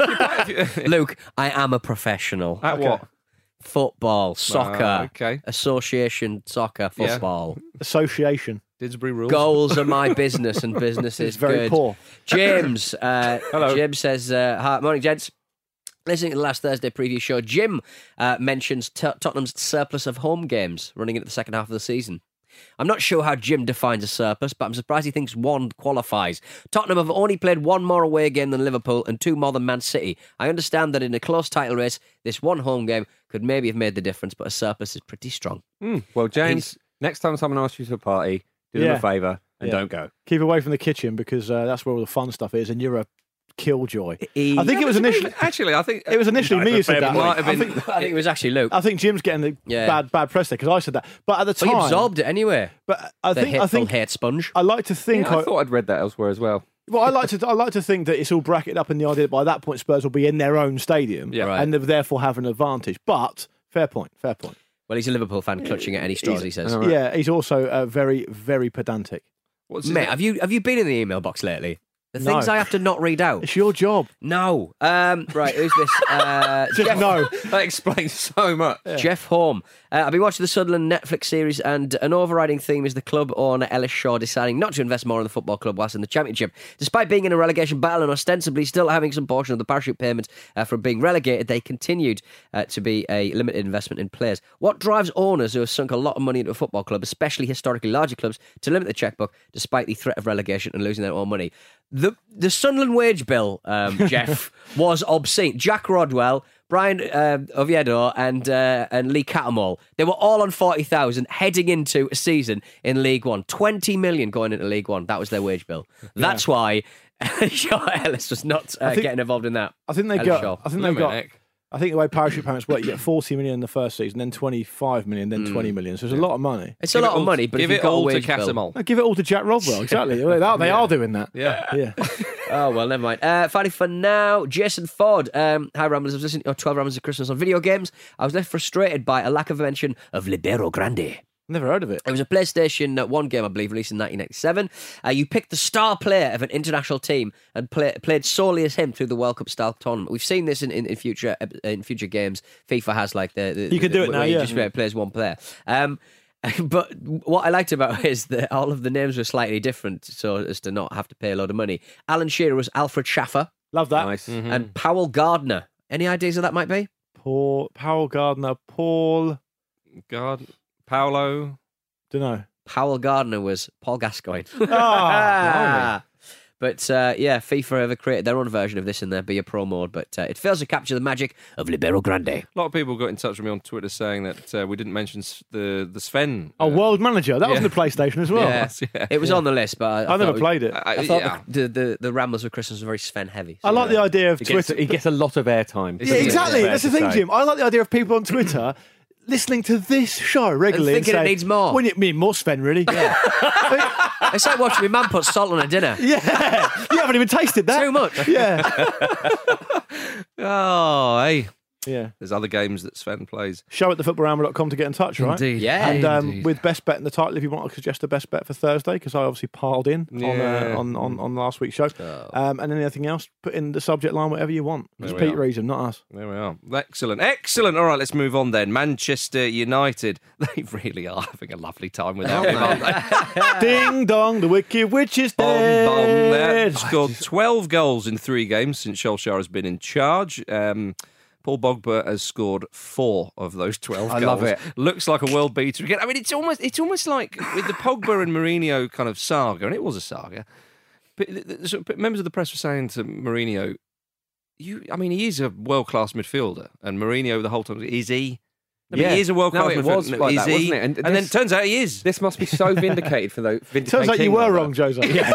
U: Luke, I am a professional.
P: At what?
U: Football, soccer,
P: okay.
U: Association soccer, football.
Q: Association.
P: Didsbury rules.
U: Goals are my business and business is
Q: very
U: good.
Q: poor.
U: James,
P: Hello.
U: Jim says, hi, morning, gents. Listening to the last Thursday preview show, Jim mentions Tottenham's surplus of home games running into the second half of the season. I'm not sure how Jim defines a surplus, but I'm surprised he thinks one qualifies. Tottenham have only played one more away game than Liverpool and two more than Man City. I understand that in a close title race, this one home game could maybe have made the difference, but a surplus is pretty strong.
S: Well, James, next time someone asks you to a party, do them a favour and don't go.
Q: Keep away from the kitchen because that's where all the fun stuff is, and you're a killjoy.
U: I
Q: think it was initially.
P: Actually, I think
Q: it was initially me who said that.
U: I think it was actually Luke.
Q: I think Jim's getting the bad press there because I said that. But at the time,
U: he absorbed it anyway.
Q: But I think
U: hate sponge.
Q: I like to think.
S: I thought I'd read that elsewhere as well.
Q: Well, I like to think that it's all bracketed up in the idea that by that point Spurs will be in their own stadium and they'll therefore have an advantage. But fair point.
U: Well, he's a Liverpool fan clutching at any straws, he says.
Q: Yeah, he's also very, very pedantic.
U: Mate, have you been in the email box lately? The things I have to not read out.
Q: It's your job.
U: No. Right, who's this?
Q: Jeff, no.
P: That explains so much.
U: Yeah. Jeff Holm. I've been watching the Sunderland Netflix series, and an overriding theme is the club owner Ellis Shaw deciding not to invest more in the football club whilst in the Championship. Despite being in a relegation battle and ostensibly still having some portion of the parachute payment from being relegated, they continued to be a limited investment in players. What drives owners who have sunk a lot of money into a football club, especially historically larger clubs, to limit the chequebook despite the threat of relegation and losing their own money? The Sunderland wage bill, Jeff, was obscene. Jack Rodwell, Brian Oviedo and Lee Cattermole, they were all on 40,000 heading into a season in League One. 20 million going into League One. That was their wage bill. That's why Shaw Ellis was not getting involved in that.
Q: I think the way parachute payments work, you get 40 million in the first season, then 25 million, then 20 million. So it's a lot of money.
U: It's a lot of money, but
P: give
U: if
P: it
U: you've got
P: all
U: a
P: to
U: wage bill,
P: Catamol.
Q: No, give it all to Jack Rodwell, exactly. They are doing that.
P: Yeah.
U: Oh, well, never mind. Finally, for now, Jason Ford. Hi, Ramblers. I was listening to 12 Ramblers of Christmas on video games. I was left frustrated by a lack of mention of Libero Grande.
Q: Never heard of it.
U: It was a PlayStation 1 game, I believe, released in 1997. You picked the star player of an international team and played solely as him through the World Cup style tournament. We've seen this in future games. FIFA has like
Q: you can do it now.
U: You just play as one player. But what I liked about it is that all of the names were slightly different, so as to not have to pay a load of money. Alan Shearer was Alfred Schaffer.
Q: Love that.
S: Nice.
U: Mm-hmm. And Powell Gardner. Any ideas who that might be?
Q: Powell Gardner. Paolo. Don't know.
U: Powell Gardner was Paul Gascoigne. But FIFA have created their own version of this in their Be a Pro mode, but it fails to capture the magic of Libero Grande.
P: A lot of people got in touch with me on Twitter saying that we didn't mention the Sven.
Q: World Manager. That was on the PlayStation as well.
U: Yes, it was on the list, but
Q: I never played it.
U: I thought the Ramblers of Christmas were very Sven heavy.
Q: I like the idea of Twitter.
S: He gets a lot of airtime.
Q: Yeah, exactly. That's the thing, Jim. I like the idea of people on Twitter listening to this show regularly
U: and thinking it needs more.
Q: Well, you mean more Sven, really?
U: Yeah. It's like watching my man put salt on a dinner.
Q: Yeah. You haven't even tasted that.
U: Too much.
Q: Yeah.
P: Oh, hey.
Q: Yeah.
P: There's other games that Sven plays.
Q: Show at thefootballramble.com to get in touch, right?
P: Indeed.
U: Yeah.
Q: And with best bet in the title, if you want to suggest a best bet for Thursday, because I obviously piled in on last week's show. And anything else, put in the subject line, whatever you want. It's Pete Reason, not us.
P: There we are. Excellent. All right, let's move on then. Manchester United. They really are having a lovely time without him, aren't they?
Q: Ding dong, the wicked witch is dead.
P: They've scored 12 goals in 3 games since Solskjaer has been in charge. Paul Pogba has scored 4 of those 12 goals.
S: I love it.
P: Looks like a world beater again. I mean, it's almost like with the Pogba and Mourinho kind of saga, and it was a saga. members of the press were saying to Mourinho, he is a world-class midfielder, and Mourinho the whole time, is he? He is a world-class midfielder.
S: It was like that, wasn't it?
P: And then it turns out he is.
S: This must be so vindicated for those.
Q: Turns out you were wrong, Jose. Yeah.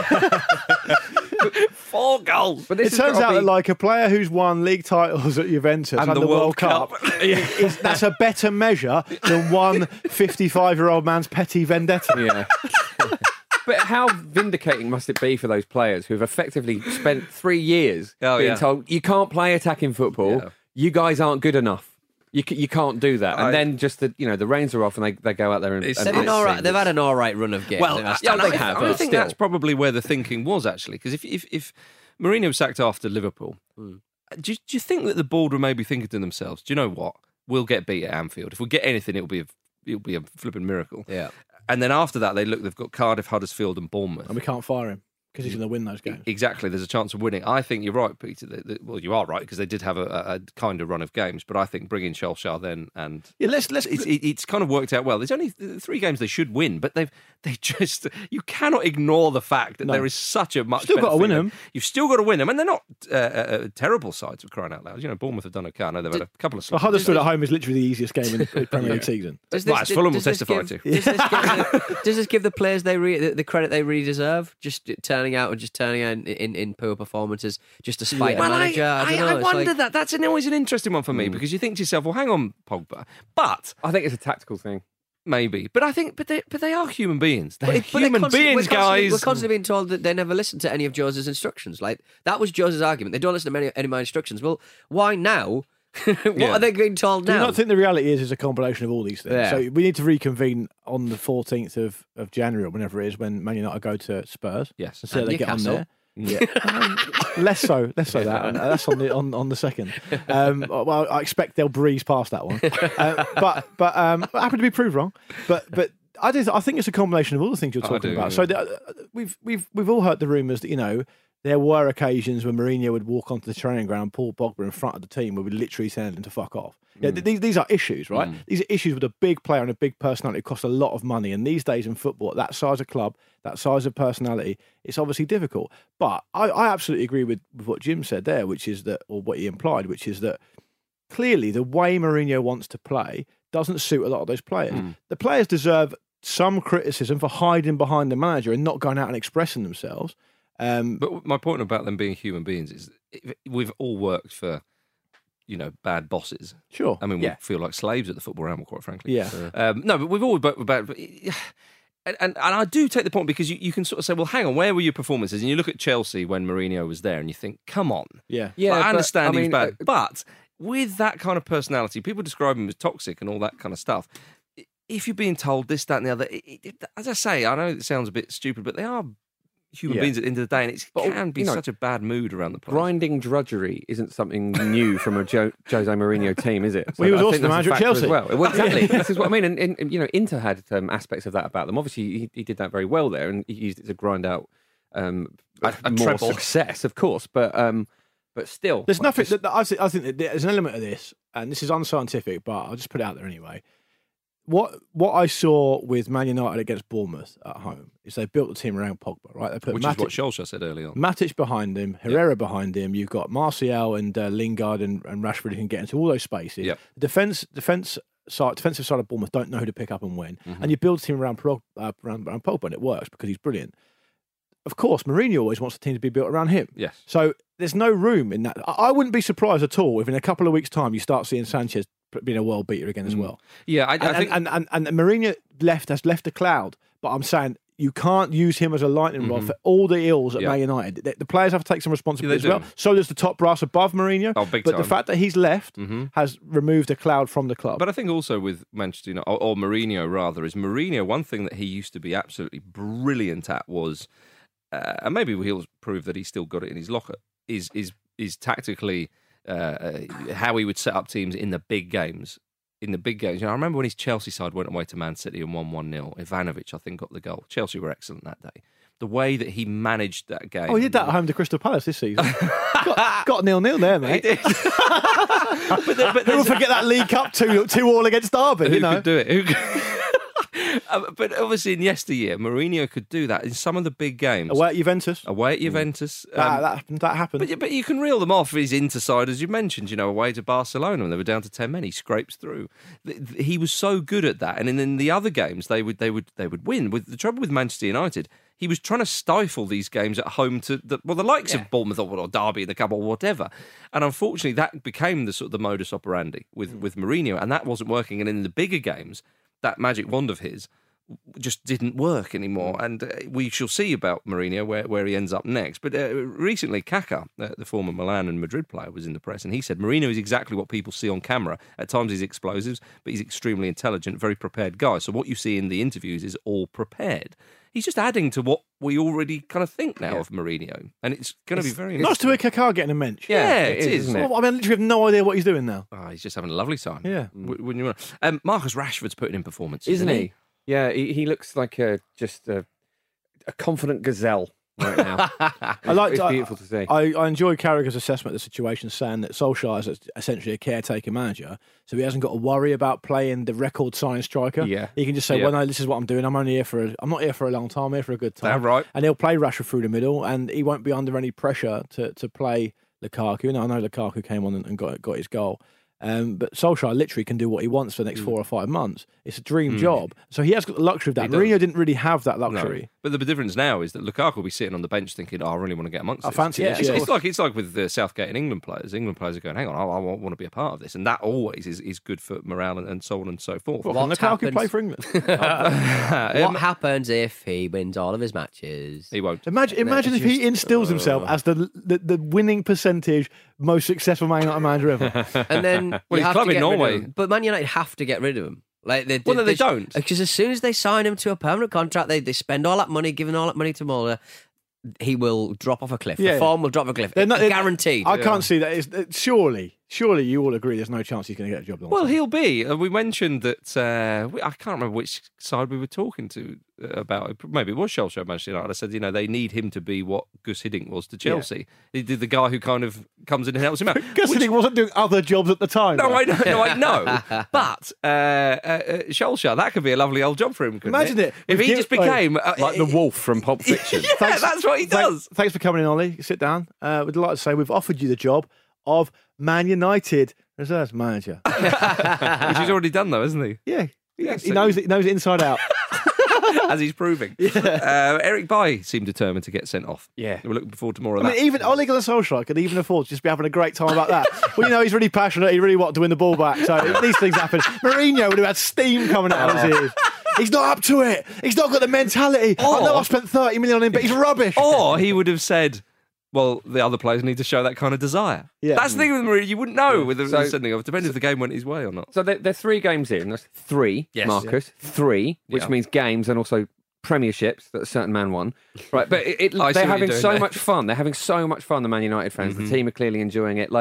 P: 4 goals.
Q: But it turns out that like a player who's won league titles at Juventus and the World Cup, that's a better measure than one 55-year-old man's petty vendetta.
S: Yeah. But how vindicating must it be for those players who have effectively spent 3 years being told, you can't play attacking football, you guys aren't good enough. You can't do that, and then just the reins are off, and they go out there and
R: they've had an all right run of games.
P: Well, I think that's probably where the thinking was actually, because if Mourinho was sacked after Liverpool, do you think that the board were maybe thinking to themselves, do you know what? We'll get beat at Anfield. If we get anything, it'll be a flipping miracle.
R: Yeah.
P: And then after that, they've got Cardiff, Huddersfield, and Bournemouth,
Q: and we can't fire him. Because he's going to win those games.
P: Exactly. There's a chance of winning. I think you're right, Peter. Well, you are right, because they did have a kind of run of games. But I think bringing Solskjaer then and...
Q: Yeah,
P: it's kind of worked out well. There's only 3 games they should win, but they just... You cannot ignore the fact that there is such a much
Q: Still got to win them.
P: You've still got to win them. And they're not terrible sides, for crying out loud. Bournemouth have done okay. I know they've had a couple of...
Q: Well, Huddersfield at home is literally the easiest game in the Premier League season.
P: Fulham will testify to.
R: Does this give the players the credit they really deserve? Just turning out in poor performances just to spite the manager.
P: I wonder that. That's always an interesting one for me, because you think to yourself, well, hang on, Pogba. But
S: I think it's a tactical thing.
P: Maybe. But I think they are human beings. They're human beings, guys.
R: We're constantly being told that they never listen to any of Jose's instructions. Like, that was Jose's argument. They don't listen to any of my instructions. Well, why now? What are they being told now?
Q: Do you not think the reality is a combination of all these things?
R: Yeah.
Q: So we need to reconvene on the 14th of January, or whenever it is, when Man United go to Spurs.
P: Yes.
Q: And so they get on there.
P: Yeah.
Q: less so that. That's on the 2nd. Well, I expect they'll breeze past that one. But happy to be proved wrong. But I think it's a combination of all the things you're talking about. Yeah. So we've all heard the rumours that there were occasions when Mourinho would walk onto the training ground, Paul Pogba in front of the team, where we literally send him to fuck off. Yeah, these are issues, right? These are issues with a big player and a big personality. It costs a lot of money. And these days in football, at that size of club, that size of personality, it's obviously difficult. But I absolutely agree with what Jim said there, which is that, or what he implied, which is that clearly the way Mourinho wants to play doesn't suit a lot of those players. The players deserve some criticism for hiding behind the manager and not going out and expressing themselves.
P: But my point about them being human beings is we've all worked for, bad bosses.
Q: Sure.
P: I mean, we feel like slaves at the football ramble, quite frankly.
Q: Yeah.
P: No, but we've all worked with bad... And I do take the point, because you can sort of say, well, hang on, where were your performances? And you look at Chelsea when Mourinho was there and you think, come on.
Q: Yeah.
P: I understand he was bad. But with that kind of personality, people describe him as toxic and all that kind of stuff. If you're being told this, that and the other, as I say, I know it sounds a bit stupid, but they are human beings at the end of the day, and it can be such a bad mood around the place.
S: Grinding drudgery isn't something new from a Jose Mourinho team, is it?
Q: So he was also the manager at Chelsea.
S: Well, exactly. This is what I mean. And Inter had aspects of that about them. Obviously, he did that very well there, and he used it to grind out more
P: treble
S: success, of course. But still,
Q: there's nothing. I think that there's an element of this, and this is unscientific, but I'll just put it out there anyway. What I saw with Man United against Bournemouth at home is they built the team around Pogba, right? They put
P: Which is what Solskjaer said early on.
Q: Matic behind him, Herrera behind him. You've got Martial and Lingard and Rashford who can get into all those spaces.
P: Yep.
Q: The defensive side of Bournemouth don't know who to pick up and when, and you build a team around Pogba, and it works because he's brilliant. Of course, Mourinho always wants the team to be built around him.
P: Yes.
Q: So there's no room in that. I wouldn't be surprised at all if in a couple of weeks' time you start seeing Sanchez being a world beater again as well.
P: Yeah, I think...
Q: And Mourinho has left a cloud, but I'm saying you can't use him as a lightning rod for all the ills at Man United. The players have to take some responsibility as well. So does the top brass above Mourinho.
P: Big
Q: but
P: time.
Q: The fact that he's left has removed a cloud from the club.
P: But I think also with Manchester United, or Mourinho rather, is Mourinho, one thing that he used to be absolutely brilliant at was, and maybe he'll prove that he's still got it in his locker, is tactically... how he would set up teams in the big games. I remember when his Chelsea side went away to Man City and won 1-0. Ivanovic, I think, got the goal. Chelsea were excellent that day. The way that he managed that game.
Q: Oh, he did that at home to Crystal Palace this season. got 0-0 there, mate.
P: He did.
Q: but who will forget that League Cup 2-2 against Derby?
P: Who could do it? But obviously, in yesteryear, Mourinho could do that in some of the big games.
Q: Away at Juventus.
P: That
Q: happened.
P: But you can reel them off. His interside, as you mentioned, away to Barcelona when they were down to 10 men, he scrapes through. He was so good at that, and in the other games they would win. With the trouble with Manchester United, he was trying to stifle these games at home to the likes of Bournemouth or Derby in the Cup or whatever. And unfortunately, that became the modus operandi with Mourinho, and that wasn't working. And in the bigger games, that magic wand of his just didn't work anymore. And we shall see about Mourinho where he ends up next. But recently, Kaká, the former Milan and Madrid player, was in the press, and he said Mourinho is exactly what people see on camera. At times he's explosives, but he's extremely intelligent, very prepared guy. So what you see in the interviews is all prepared. He's just adding to what we already kind of think now of Mourinho, and it's going to be very
Q: nice to hear Kaká getting a mention.
P: Yeah, it is, isn't it?
Q: I mean, I literally have no idea what he's doing now.
P: Oh, he's just having a lovely time.
Q: Yeah.
P: Wouldn't you want? Marcus Rashford's putting in performances,
S: isn't he? Yeah, he looks like a confident gazelle right now. It's beautiful to see.
Q: I enjoy Carragher's assessment of the situation, saying that Solskjaer is essentially a caretaker manager, so he hasn't got to worry about playing the record signing striker.
S: Yeah.
Q: He can just say, well, no, this is what I'm doing. I'm not here for a long time. I'm here for a good time.
P: That's right.
Q: And he'll play Rashford through the middle, and he won't be under any pressure to play Lukaku. Now, I know Lukaku came on and got his goal. But Solskjaer literally can do what he wants for the next 4 or 5 months. It's a dream job. So he has got the luxury of that. Mourinho didn't really have that luxury.
P: No. But the difference now is that Lukaku will be sitting on the bench thinking, I really want to get amongst this.
Q: I fancy it.
P: It's like with the Southgate and England players. England players are going, hang on, I want to be a part of this. And that always is good for morale and so on and so forth.
Q: Can Lukaku play for England?
R: What happens if he wins all of his matches?
P: He won't.
Q: Imagine if he instills himself as the winning percentage most successful Man United manager ever.
R: And then
P: he's clubbing Norway.
R: But Man United have to get rid of him. Like they
P: don't.
R: Because as soon as they sign him to a permanent contract, they spend all that money, giving all that money to Mulder, he will drop off a cliff.
Q: Yeah.
R: The form will drop off a cliff. Guaranteed.
Q: I can't see that. Surely you all agree there's no chance he's going to get a job.
P: Well, he'll be. We mentioned that, I can't remember which side we were talking to about it. Maybe it was Solskjaer, Manchester United. I said, they need him to be what Gus Hiddink was to Chelsea. Yeah. The guy who kind of comes in and helps him out.
Q: Gus Hiddink wasn't doing other jobs at the time.
P: No, I know. But Solskjaer, that could be a lovely old job for him, couldn't
Q: Imagine it.
P: If he just became...
S: like the wolf from Pulp Fiction.
P: Yeah, that's what he does.
Q: Thanks for coming in, Ollie. Sit down. We'd like to say we've offered you the job of Man United reserves manager.
P: Which he's already done, though, hasn't he?
Q: Yeah. He knows it inside out.
P: As he's proving. Yeah. Eric Bailly seemed determined to get sent off.
S: Yeah.
P: We're looking forward to more of that.
Q: I mean, even Ole Gunnar Solskjaer could even afford to just be having a great time about that. Well, he's really passionate. He really wanted to win the ball back. So these things happen. Mourinho would have had steam coming out of his ears. He's not up to it. He's not got the mentality. I know I spent 30 million on him, but he's rubbish.
P: Or he would have said, well, the other players need to show that kind of desire.
Q: Yeah.
P: That's the thing with Mourinho. You wouldn't know with the sending off. Depends if the game went his way or not.
S: So they're 3 games in. That's 3,
P: yes.
S: Marcus. 3, which means games and also premierships that a certain man won. Right, but they're having so much fun. They're having so much fun, the Man United fans. The team are clearly enjoying it.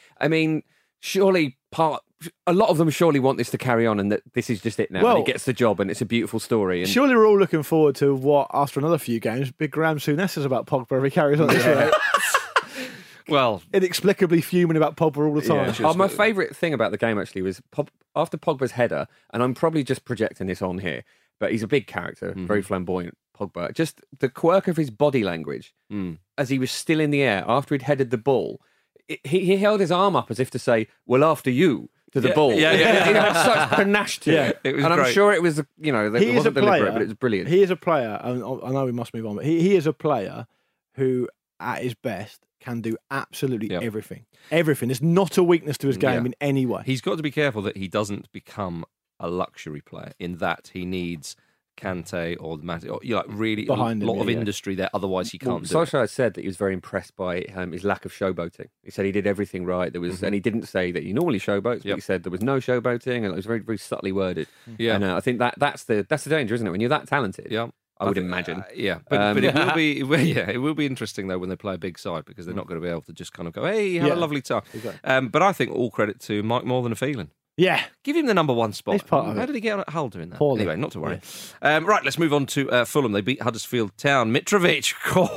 S: Surely a lot of them surely want this to carry on and that this is just it now.
Q: Well,
S: and he gets the job and it's a beautiful story. And
Q: surely we're all looking forward to what, after another few games, Big Graham Souness says about Pogba if he carries on this way.
P: Well,
Q: inexplicably fuming about Pogba all the time.
S: Yeah. My favourite thing about the game actually was after Pogba's header, and I'm probably just projecting this on here, but he's a big character, very flamboyant, Pogba. Just the quirk of his body language as he was still in the air after he'd headed the ball. He held his arm up as if to say, well, after you, to the ball.
P: Yeah.
S: He had such panache to it.
P: It was
S: and
P: great.
S: I'm sure it was, it wasn't deliberate, but it was brilliant.
Q: He is a player, and I know we must move on, but he is a player who, at his best, can do absolutely everything. Everything. There's not a weakness to his game in any way.
P: He's got to be careful that he doesn't become a luxury player in that he needs Kante or Matic, or really
Q: behind
P: a lot of industry there. Otherwise, he can't do it.
S: Solskjaer said that he was very impressed by his lack of showboating. He said he did everything right. There was, and he didn't say that he normally showboats, but he said there was no showboating, and it was very, very subtly worded.
P: Yeah,
S: and I think that's the danger, isn't it? When you're that talented, I would imagine.
P: But it will be. It will be interesting though when they play a big side because they're not going to be able to just kind of go, "Hey, have a lovely time."
Q: Exactly.
P: But I think all credit to Mike More Than a Feeling.
Q: Yeah.
P: Give him the number one spot.
Q: He's part of
P: How
Q: it.
P: did he get on Hull doing that?
Q: Poorly.
P: Anyway, not to worry. Right, let's move on to Fulham. They beat Huddersfield Town. Mitrovic.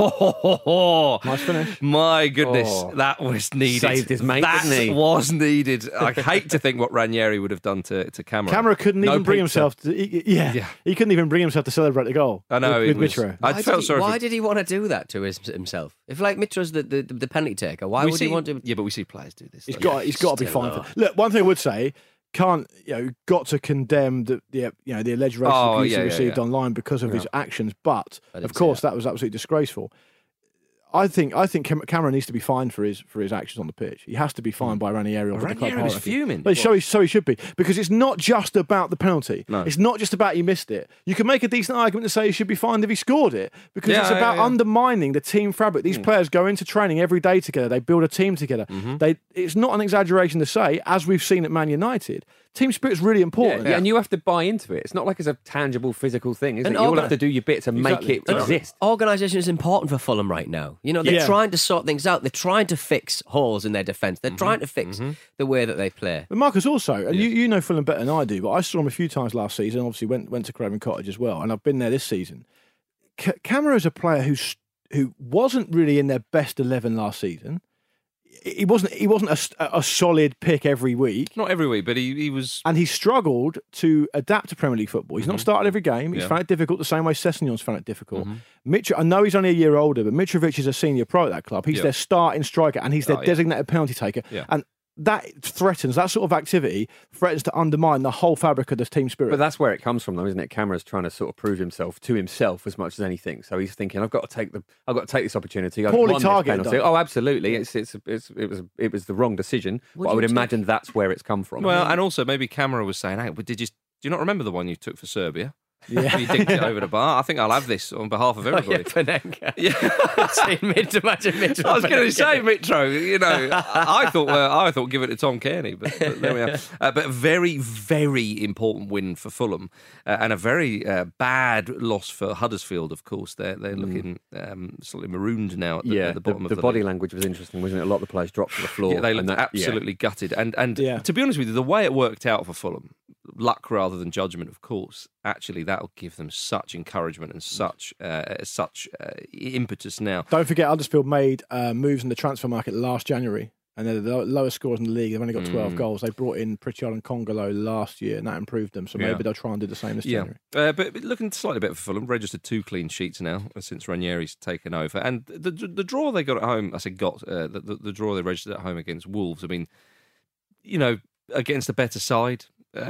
Q: Nice finish.
P: My goodness, that was needed.
S: Saved his mate,
P: that
S: didn't he?
P: was needed. I hate to think what Ranieri would have done to Camera.
Q: Camera couldn't
P: No
Q: even bring
P: pizza.
Q: himself to. He couldn't even bring himself to celebrate the goal.
P: I know,
Q: with
P: it was-
Q: Mitro.
R: Why did he want to do that to himself? If like Mitro's the penalty taker, why would he want to?
P: Yeah, but we see players do this.
Q: He's got to be
R: Still
Q: fine.
R: not.
Q: Look, one thing I would say. Got to condemn the alleged racist abuse he received online because of his actions, but of course that was absolutely disgraceful. I think Cameron needs to be fined for his actions on the pitch. He has to be fined by Ranieri.
P: Ranieri was fuming.
Q: But so he should be, because it's not just about the penalty.
P: No.
Q: It's not just about he missed it. You can make a decent argument to say he should be fined if he scored it, because
P: Yeah,
Q: it's about
P: yeah.
Q: undermining the team fabric. These players go into training every day together. They build a team together. It's not an exaggeration to say, as we've seen at Man United, team spirit's really important.
S: Yeah, and you have to buy into it. It's not like it's a tangible physical thing, is it? You all have to do your bit to make it exist.
R: Organisation is important for Fulham right now. You know, they're trying to sort things out. They're trying to fix holes in their defence. They're trying to fix the way that they play.
Q: But Marcus also, and you know Fulham better than I do, but I saw him a few times last season. Obviously went to Craven Cottage as well, and I've been there this season. Camara is a player who wasn't really in their best 11 last season. He wasn't a solid pick every week.
P: Not every week, but he was.
Q: And he struggled to adapt to Premier League football. He's not started every game. He's
P: Yeah.
Q: found it difficult the same way Sessegnon's found it difficult. I know he's only a year older, but Mitrovic is a senior pro at that club. He's their starting striker, and he's their designated penalty taker.
P: Yeah.
Q: And that sort of activity threatens to undermine the whole fabric of the team spirit.
S: But that's where it comes from, though, isn't it? Camera's trying to sort of prove himself to himself as much as anything. So he's thinking, I've got to take this opportunity. I've
Q: Poorly
S: won this
Q: targeted,
S: penalty.
Q: though.
S: Oh, absolutely. It was the wrong decision. But I would imagine that's where it's come from.
P: Well, and also maybe Camera was saying, "Hey, but do you not remember the one you took for Serbia?
Q: Yeah.
P: You dinked it over the bar. I think I'll have this on behalf of everybody."
R: Panenka.
P: Yeah.
R: Imagine Mitro.
P: I was going to say Mitro. You know, I thought give it to Tom Kearney, but there we are. But a very, very important win for Fulham, and a very bad loss for Huddersfield. Of course, they're looking slightly marooned now at the bottom of the
S: body
P: league.
S: language was interesting, wasn't it? A lot of the players dropped to the floor.
P: Yeah, they looked absolutely gutted. And to be honest with you, the way it worked out for Fulham, luck rather than judgment, of course, actually that'll give them such encouragement and such impetus now.
Q: Don't forget, Huddersfield made moves in the transfer market last January, and they're the lowest scorers in the league. They've only got 12 goals. They brought in Pritchard and Congolo last year, and that improved them. So maybe they'll try and do the same this January.
P: But looking slightly better for Fulham, registered 2 clean sheets now since Ranieri's taken over. And the draw they got at home, the draw they registered at home against Wolves, I mean, you know, against a better side,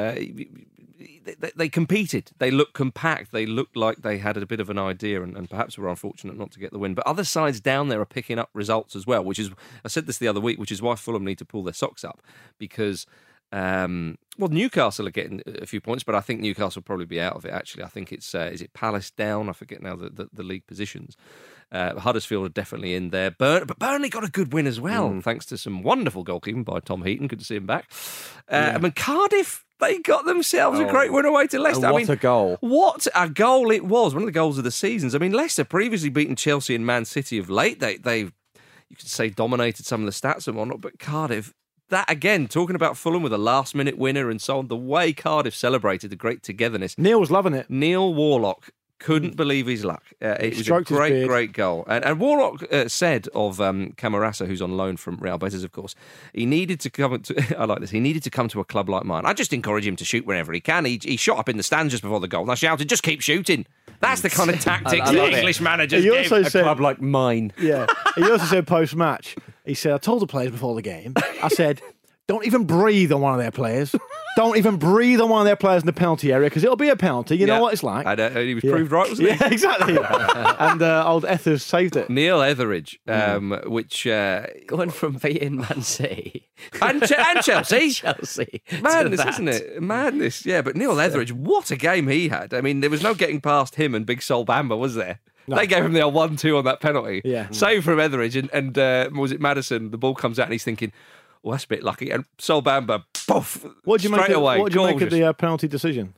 P: they competed. They looked compact. They looked like they had a bit of an idea, and perhaps were unfortunate not to get the win. But other sides down there are picking up results as well, which is, I said this the other week, which is why Fulham need to pull their socks up, because Newcastle are getting a few points, but I think Newcastle will probably be out of it, actually. I think it's, is it Palace down? I forget now the league positions. Huddersfield are definitely in there. But Burnley got a good win as well, thanks to some wonderful goalkeeping by Tom Heaton. Good to see him back. I mean, Cardiff, they got themselves a great win away to Leicester.
S: What a goal.
P: What a goal it was. One of the goals of the seasons. I mean, Leicester previously beaten Chelsea and Man City of late. They you could say, dominated some of the stats and whatnot, but Cardiff, that again, talking about Fulham with a last-minute winner and so on, the way Cardiff celebrated the great togetherness.
Q: Neil was loving it.
P: Neil Warlock couldn't believe his luck. It was a great goal. And Warlock said of Camarasa, who's on loan from Real Betis, of course, he needed to come to, I like this, he needed to come to a club like mine. I just encourage him to shoot whenever he can. He shot up in the stands just before the goal, and I shouted, just keep shooting. That's the kind of tactics the English managers
Q: He
P: give.
Q: also said,
S: club like mine.
Q: Yeah. He also said post-match, he said, I told the players before the game, I said, don't even breathe on one of their players. Don't even breathe on one of their players in the penalty area, because it'll be a penalty. You know what it's like.
P: And he was proved right, wasn't he?
Q: Yeah, exactly. And old Ethers saved it.
P: Neil Etheridge, which...
R: Going from beating Man City.
P: And Chelsea.
R: Chelsea.
P: Madness, isn't it? Madness, yeah. But Neil Etheridge, what a game he had. I mean, there was no getting past him and Big Sol Bamba, was there? No. They gave him the 1-2 on that penalty.
Q: Yeah.
P: Save from Etheridge. And was it Maddison? The ball comes out and he's thinking, well, that's a bit lucky. And Sol Bamba, poof,
Q: What do you
P: straight away.
Q: What do you make of the penalty decision?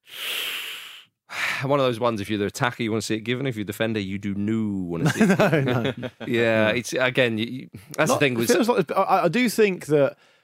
P: One of those ones, if you're the attacker, you want to see it given. If you're the defender, you do want to see it given.
Q: No.
P: Yeah, it's, again, that's the thing.
Q: It feels like, I do think that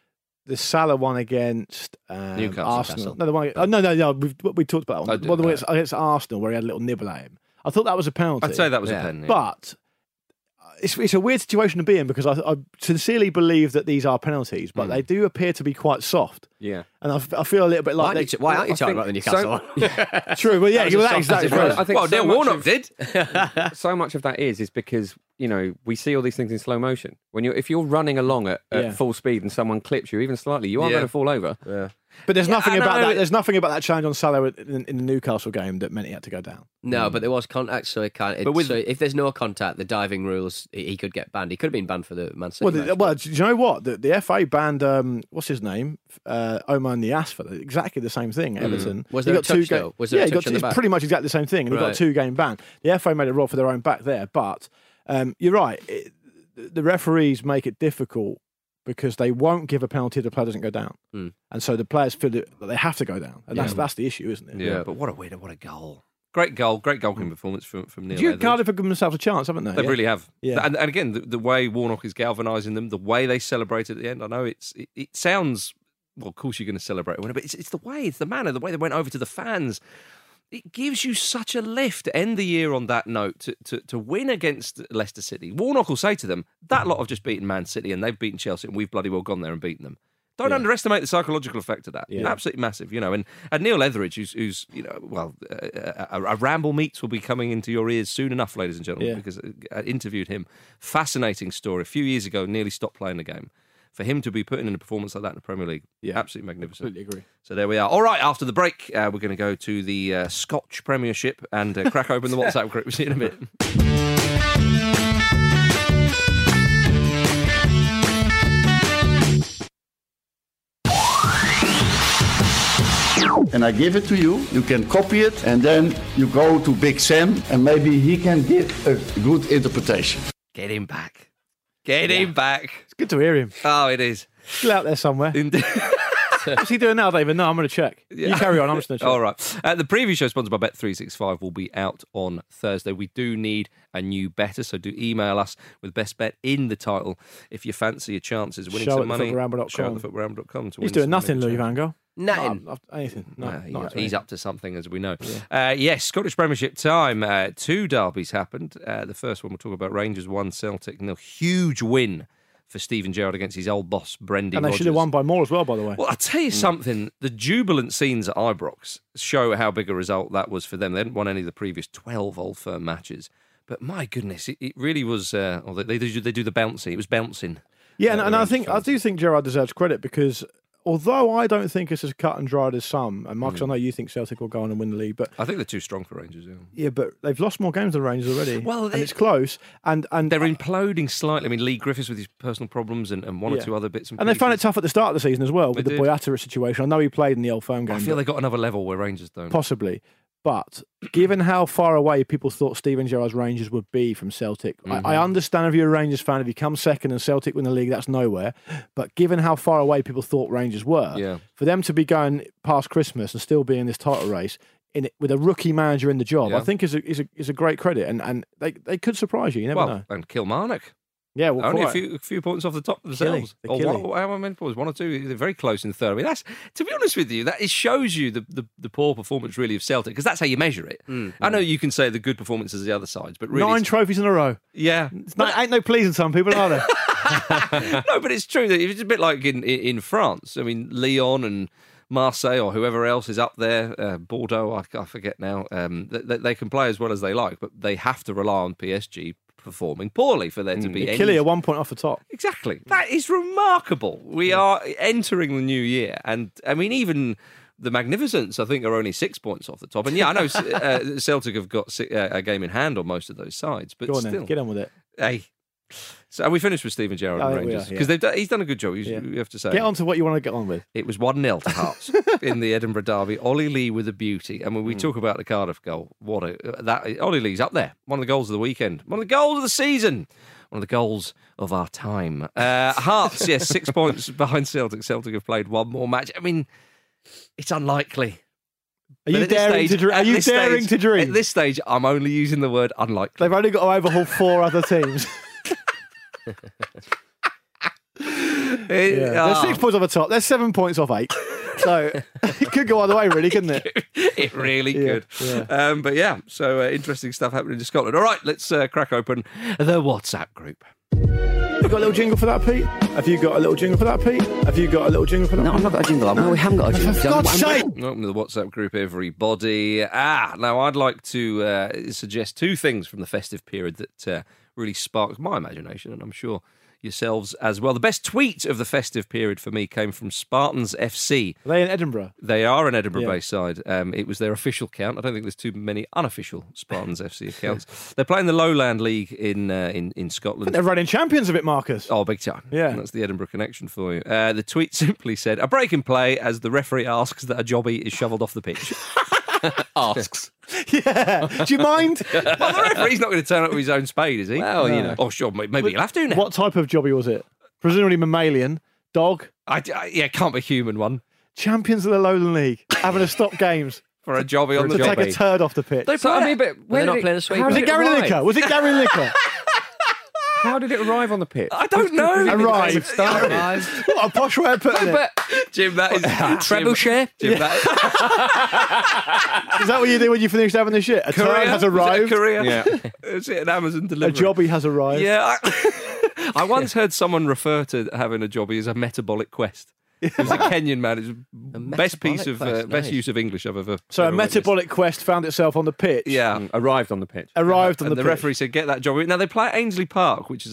Q: the Salah one against
R: Newcastle.
Q: Arsenal. No, the one. No. We talked about that one. Against Arsenal, where he had a little nibble at him. I thought that was a penalty.
P: I'd say that was a pen. Yeah.
Q: But it's a weird situation to be in because I sincerely believe that these are penalties, but they do appear to be quite soft.
S: Yeah.
Q: And I feel a little bit like...
R: Why aren't you talking about the Newcastle one?
Q: True, well, yeah, that exactly right.
S: I think
P: Neil Warnock did.
S: So much of that is because, we see all these things in slow motion. If you're running along at full speed and someone clips you even slightly, you are going to fall over.
R: Yeah.
Q: But there's nothing about that. There's nothing about that challenge on Salah in the Newcastle game that meant he had to go down.
R: No, but there was contact, so it can't. So if there's no contact, the diving rules, he could get banned. He could have been banned for the Man City match.
Q: Well, do you know what? The FA banned what's his name, Omar Niasse for exactly the same thing. Everton.
R: Was there a touch though? Was there a touch on the back?
Q: It's pretty much exactly the same thing, and he got a 2-game ban. The FA made a roll for their own back there, but you're right. The referees make it difficult because they won't give a penalty if the player doesn't go down. And so the players feel that they have to go down. And that's the issue, isn't it?
P: Yeah, but what a winner, what a goal. Great goalkeeping performance from Neil.
Q: Cardiff have given themselves a chance, haven't they?
P: They really have.
Q: Yeah.
P: And again, the way Warnock is galvanising them, the way they celebrate at the end, I know it sounds, well, of course you're going to celebrate a winner, but it's the way, it's the manner, the way they went over to the fans. It gives you such a lift to end the year on that note, to win against Leicester City. Warnock will say to them, that lot have just beaten Man City and they've beaten Chelsea and we've bloody well gone there and beaten them. Don't underestimate the psychological effect of that. Yeah. Absolutely massive, And Neil Etheridge, who's a ramble meets will be coming into your ears soon enough, ladies and gentlemen, because I interviewed him. Fascinating story. A few years ago, nearly stopped playing the game. For him to be putting in a performance like that in the Premier League, absolutely magnificent.
Q: Completely agree.
P: So there we are. All right, after the break, we're going to go to the Scotch Premiership and crack open the WhatsApp group. We'll see you in a bit.
A: And I give it to you, you can copy it, and then you go to Big Sam, and maybe he can give a good interpretation.
P: Get him back. Get him back.
Q: It's good to hear him.
P: Oh, it is.
Q: Still out there somewhere. What's he doing now, David? No, I'm going to check. Yeah. You carry on. I'm just going to check.
P: All right. The preview show sponsored by Bet365 will be out on Thursday. We do need a new better, so do email us with best bet in the title if you fancy your chances of winning some money. Show at thefootballramble.com.
Q: He's doing nothing, Louis Van Gaal.
R: Nothing.
Q: Anything. No,
P: he's up to something, as we know. Yeah. Yes, Scottish Premiership time. 2 derbies happened. The first one we'll talk about, Rangers 1, Celtic 0. Huge win for Steven Gerrard against his old boss, Brendan Rodgers.
Q: And they should have won by more as well, by the way.
P: Well, I'll tell you something. The jubilant scenes at Ibrox show how big a result that was for them. They hadn't won any of the previous 12 Old Firm matches. But my goodness, it really was... they do the bouncing. It was bouncing.
Q: Yeah, and I do think Gerrard deserves credit because... Although I don't think it's as cut and dried as some, and Marcus, I know you think Celtic will go on and win the league, but
P: I think they're too strong for Rangers.
Q: Yeah, but they've lost more games than Rangers already. Well, and it's close, and
P: they're imploding slightly. I mean, Lee Griffiths with his personal problems and one or two other bits.
Q: And they found it tough at the start of the season as well with the Boyata situation. I know he played in the Old Firm game.
P: I feel they got another level where Rangers don't.
Q: Possibly. But given how far away people thought Steven Gerrard's Rangers would be from Celtic, I understand if you're a Rangers fan, if you come second and Celtic win the league, that's nowhere. But given how far away people thought Rangers were, for them to be going past Christmas and still be in this title race with a rookie manager in the job, I think is a great credit. And they could surprise you. You never know.
P: And Kilmarnock.
Q: Yeah, well,
P: only a few points off the top of themselves. How many points? 1 or 2. They're very close in the third. I mean, that's, to be honest with you, it shows you the poor performance really of Celtic because that's how you measure it. I know you can say the good performances of the other sides, but really
Q: 9 trophies in a row.
P: Yeah,
Q: ain't no pleasing some people, are there?
P: No, but it's true that it's a bit like in France. I mean, Lyon and Marseille or whoever else is up there, Bordeaux, I forget now. They can play as well as they like, but they have to rely on PSG performing poorly for there to be any...
Q: Killy 1 point off the top.
P: Exactly. That is remarkable. We are entering the new year. And, I mean, even the Magnificents, I think, are only 6 points off the top. And, yeah, I know Celtic have got a game in hand on most of those sides. But
Q: Go on
P: still,
Q: then. Get on with it.
P: Hey. So are we finished with Steven Gerrard and Rangers? Because he's done a good job, you have to say.
Q: Get on to what you want to get on with.
P: It was 1-0 to Hearts in the Edinburgh derby. Ollie Lee with a beauty. And when we talk about the Cardiff goal, Ollie Lee's up there. One of the goals of the weekend. One of the goals of the season. One of the goals of our time. Hearts, yes, 6 points behind Celtic. Celtic have played one more match. I mean, it's unlikely.
Q: Are you daring to dream? Are you daring to dream?
P: At this stage, I'm only using the word unlikely.
Q: They've only got to overhaul 4 other teams. There's 6 points off the top. There's 7 points off 8. So it could go either way, really, couldn't it?
P: It really could.
Q: Yeah.
P: But yeah, so interesting stuff happening in Scotland. All right, let's crack open the WhatsApp group.
Q: You got a little jingle for that, Pete? Have you got a little jingle for that, Pete? Have you got a little jingle for that?
B: No, I've not got a jingle. No, we haven't got a jingle.
Q: For God's sake!
P: Welcome to the WhatsApp group, everybody. Now I'd like to suggest 2 things from the festive period that really sparked my imagination, and I'm sure yourselves as well. The best tweet of the festive period for me came from Spartans FC.
Q: Are they in Edinburgh?
P: They are an Edinburgh-based side. It was their official account. I don't think there's too many unofficial Spartans FC accounts. They're playing the Lowland League in Scotland.
Q: They're running champions of it, Marcus.
P: Oh, big time.
Q: Yeah.
P: That's the Edinburgh connection for you. The tweet simply said, a break in play as the referee asks that a jobby is shovelled off the pitch.
B: Asks.
Q: Yeah. Do you mind?
P: Well, the referee's not going to turn up with his own spade, is he?
B: Well, you know.
P: Oh, sure, maybe you'll have to now.
Q: What type of jobby was it? Presumably mammalian. Dog?
P: Yeah, it can't be a human one.
Q: Champions of the Lowland League. Having to stop games.
P: For a jobby on the
Q: to
P: jobby.
Q: take a turd off the pitch.
B: But they're not playing a sweep.
Q: Was it Gary Lineker? Was it Gary Lineker?
S: How did it arrive on the pitch?
P: I don't know.
Q: Arrived. What a posh way of putting it.
P: Jim, that is...
B: Trebuchet?
P: Jim, that
Q: Is that what you do when you finish having the shit? A turd has arrived.
P: Courier?
S: Yeah.
P: Is it an Amazon delivery?
Q: A jobby has arrived.
P: Yeah. I once heard someone refer to having a jobby as a metabolic quest. It was a Kenyan man. It was best piece of best use of English I've ever.
Q: So
P: ever
Q: a metabolic quest found itself on the pitch.
P: Yeah,
S: arrived on the pitch.
Q: Arrived on
P: and
Q: the
P: the
Q: pitch.
P: referee said, "Get that job." Now they play at Ainsley Park, which is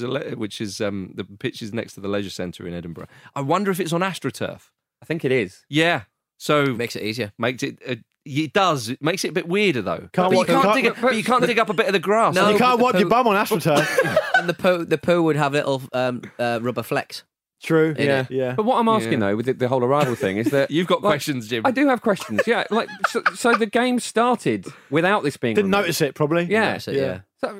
P: the pitch is next to the leisure centre in Edinburgh. I wonder if it's on AstroTurf.
S: I think it is.
P: Yeah, so
B: makes it easier.
P: Makes it. It does. It makes it a bit weirder though.
Q: But
P: you can't dig up a bit of the grass.
Q: No, you can't wipe your bum on AstroTurf.
B: And the poo would have little rubber flecks.
Q: True.
B: Yeah.
Q: Yeah.
S: But what I'm asking though, with the whole arrival thing, is that
P: you've got questions, Jim.
S: I do have questions. Yeah, like so the game started without this being.
Q: Didn't
S: removed.
Q: notice it probably.
S: Yeah.
B: Notice it, yeah.
S: So,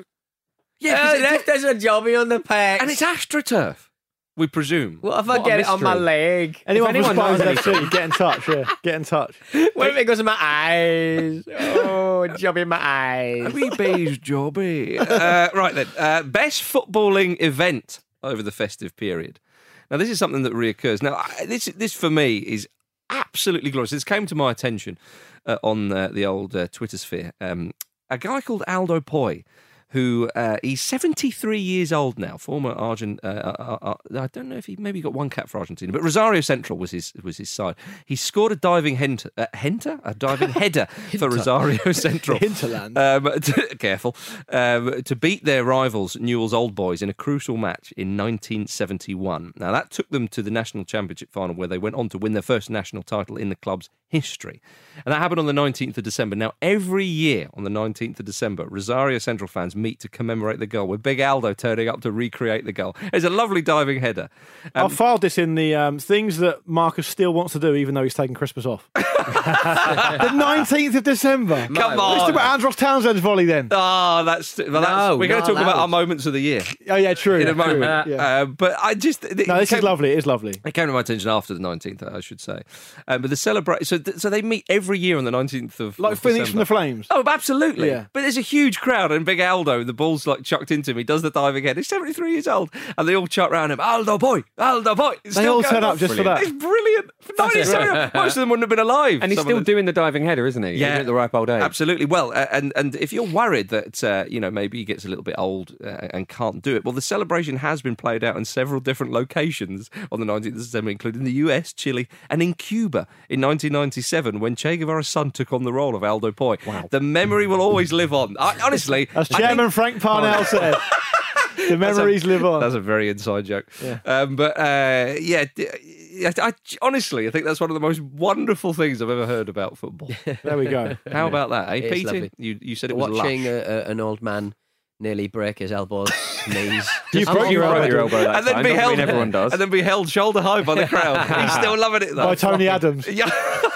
B: There's a jobby on the pitch.
P: And it's AstroTurf, we presume.
B: What if I get it on my leg?
Q: Anyone from
S: anyone knows
Q: Spartans FC, get in touch. Yeah, get in touch.
B: What if it goes in my eyes? Oh, jobby in my eyes.
P: Wee bee's jobby. Right then, best footballing event over the festive period. Now, this is something that reoccurs. Now, this for me is absolutely glorious. This came to my attention on the old Twitter sphere. A guy called Aldo Poi, who he's 73 years old now, former Argent. I don't know if he maybe got one cap for Argentina, but Rosario Central was his side. He scored a diving a diving header for Rosario Central.
Q: Hinterland.
P: Careful. To beat their rivals, Newell's Old Boys, in a crucial match in 1971. Now that took them to the National Championship final, where they went on to win their first national title in the club's history. And that happened on the 19th of December. Now, every year on the 19th of December, Rosario Central fans meet to commemorate the goal, with Big Aldo turning up to recreate the goal. It's a lovely diving header.
Q: I filed this in the things that Marcus still wants to do, even though he's taking Christmas off. The 19th of December.
P: Come on.
Q: Let's talk about Andros Townsend's volley then.
P: Oh, we're going to talk about our moments of the year.
Q: Oh, yeah, true.
P: In a moment.
Q: Yeah.
P: But I just...
Q: this is lovely. It is lovely.
P: It came to my attention after the 19th, I should say. But the celebration... So they meet every year on the 19th of
Q: Like Phoenix
P: December.
Q: from the Flames.
P: Oh, absolutely.
Q: Yeah.
P: But there's a huge crowd, and Big Aldo, the ball's like chucked into him. He does the diving head. He's 73 years old. And they all chuck around him, Aldo boy, Aldo boy. It's
Q: They
P: still
Q: all
P: going
Q: turn up
P: on.
Q: just for that.
P: It's brilliant. Most of them wouldn't have been alive.
S: and he's
P: Some
S: still
P: of them.
S: doing the diving header, isn't he?
P: Yeah.
S: At the ripe old age.
P: Absolutely. Well, and if you're worried that, maybe he gets a little bit old and can't do it, well, the celebration has been played out in several different locations on the 19th of December, including the US, Chile, and in Cuba in 1997, when Che Guevara's son took on the role of Aldo Poi. Wow. The memory will always live on. Honestly.
Q: As Chairman Frank Parnell said. The memories live on.
P: That's a very inside joke.
Q: Yeah.
P: I honestly, I think that's one of the most wonderful things I've ever heard about football.
Q: There we go.
P: How about that, eh,
B: It is
P: Peter?
B: lovely.
P: You said it was
B: Watching
P: lush.
B: an old man nearly break his elbows, knees.
Q: You broke your elbow
S: that
P: and then
S: time.
P: be
S: Doesn't
P: held,
S: mean everyone does.
P: and then be held shoulder high by the crowd. He's still loving it though.
Q: By Tony Adams.
P: Yeah.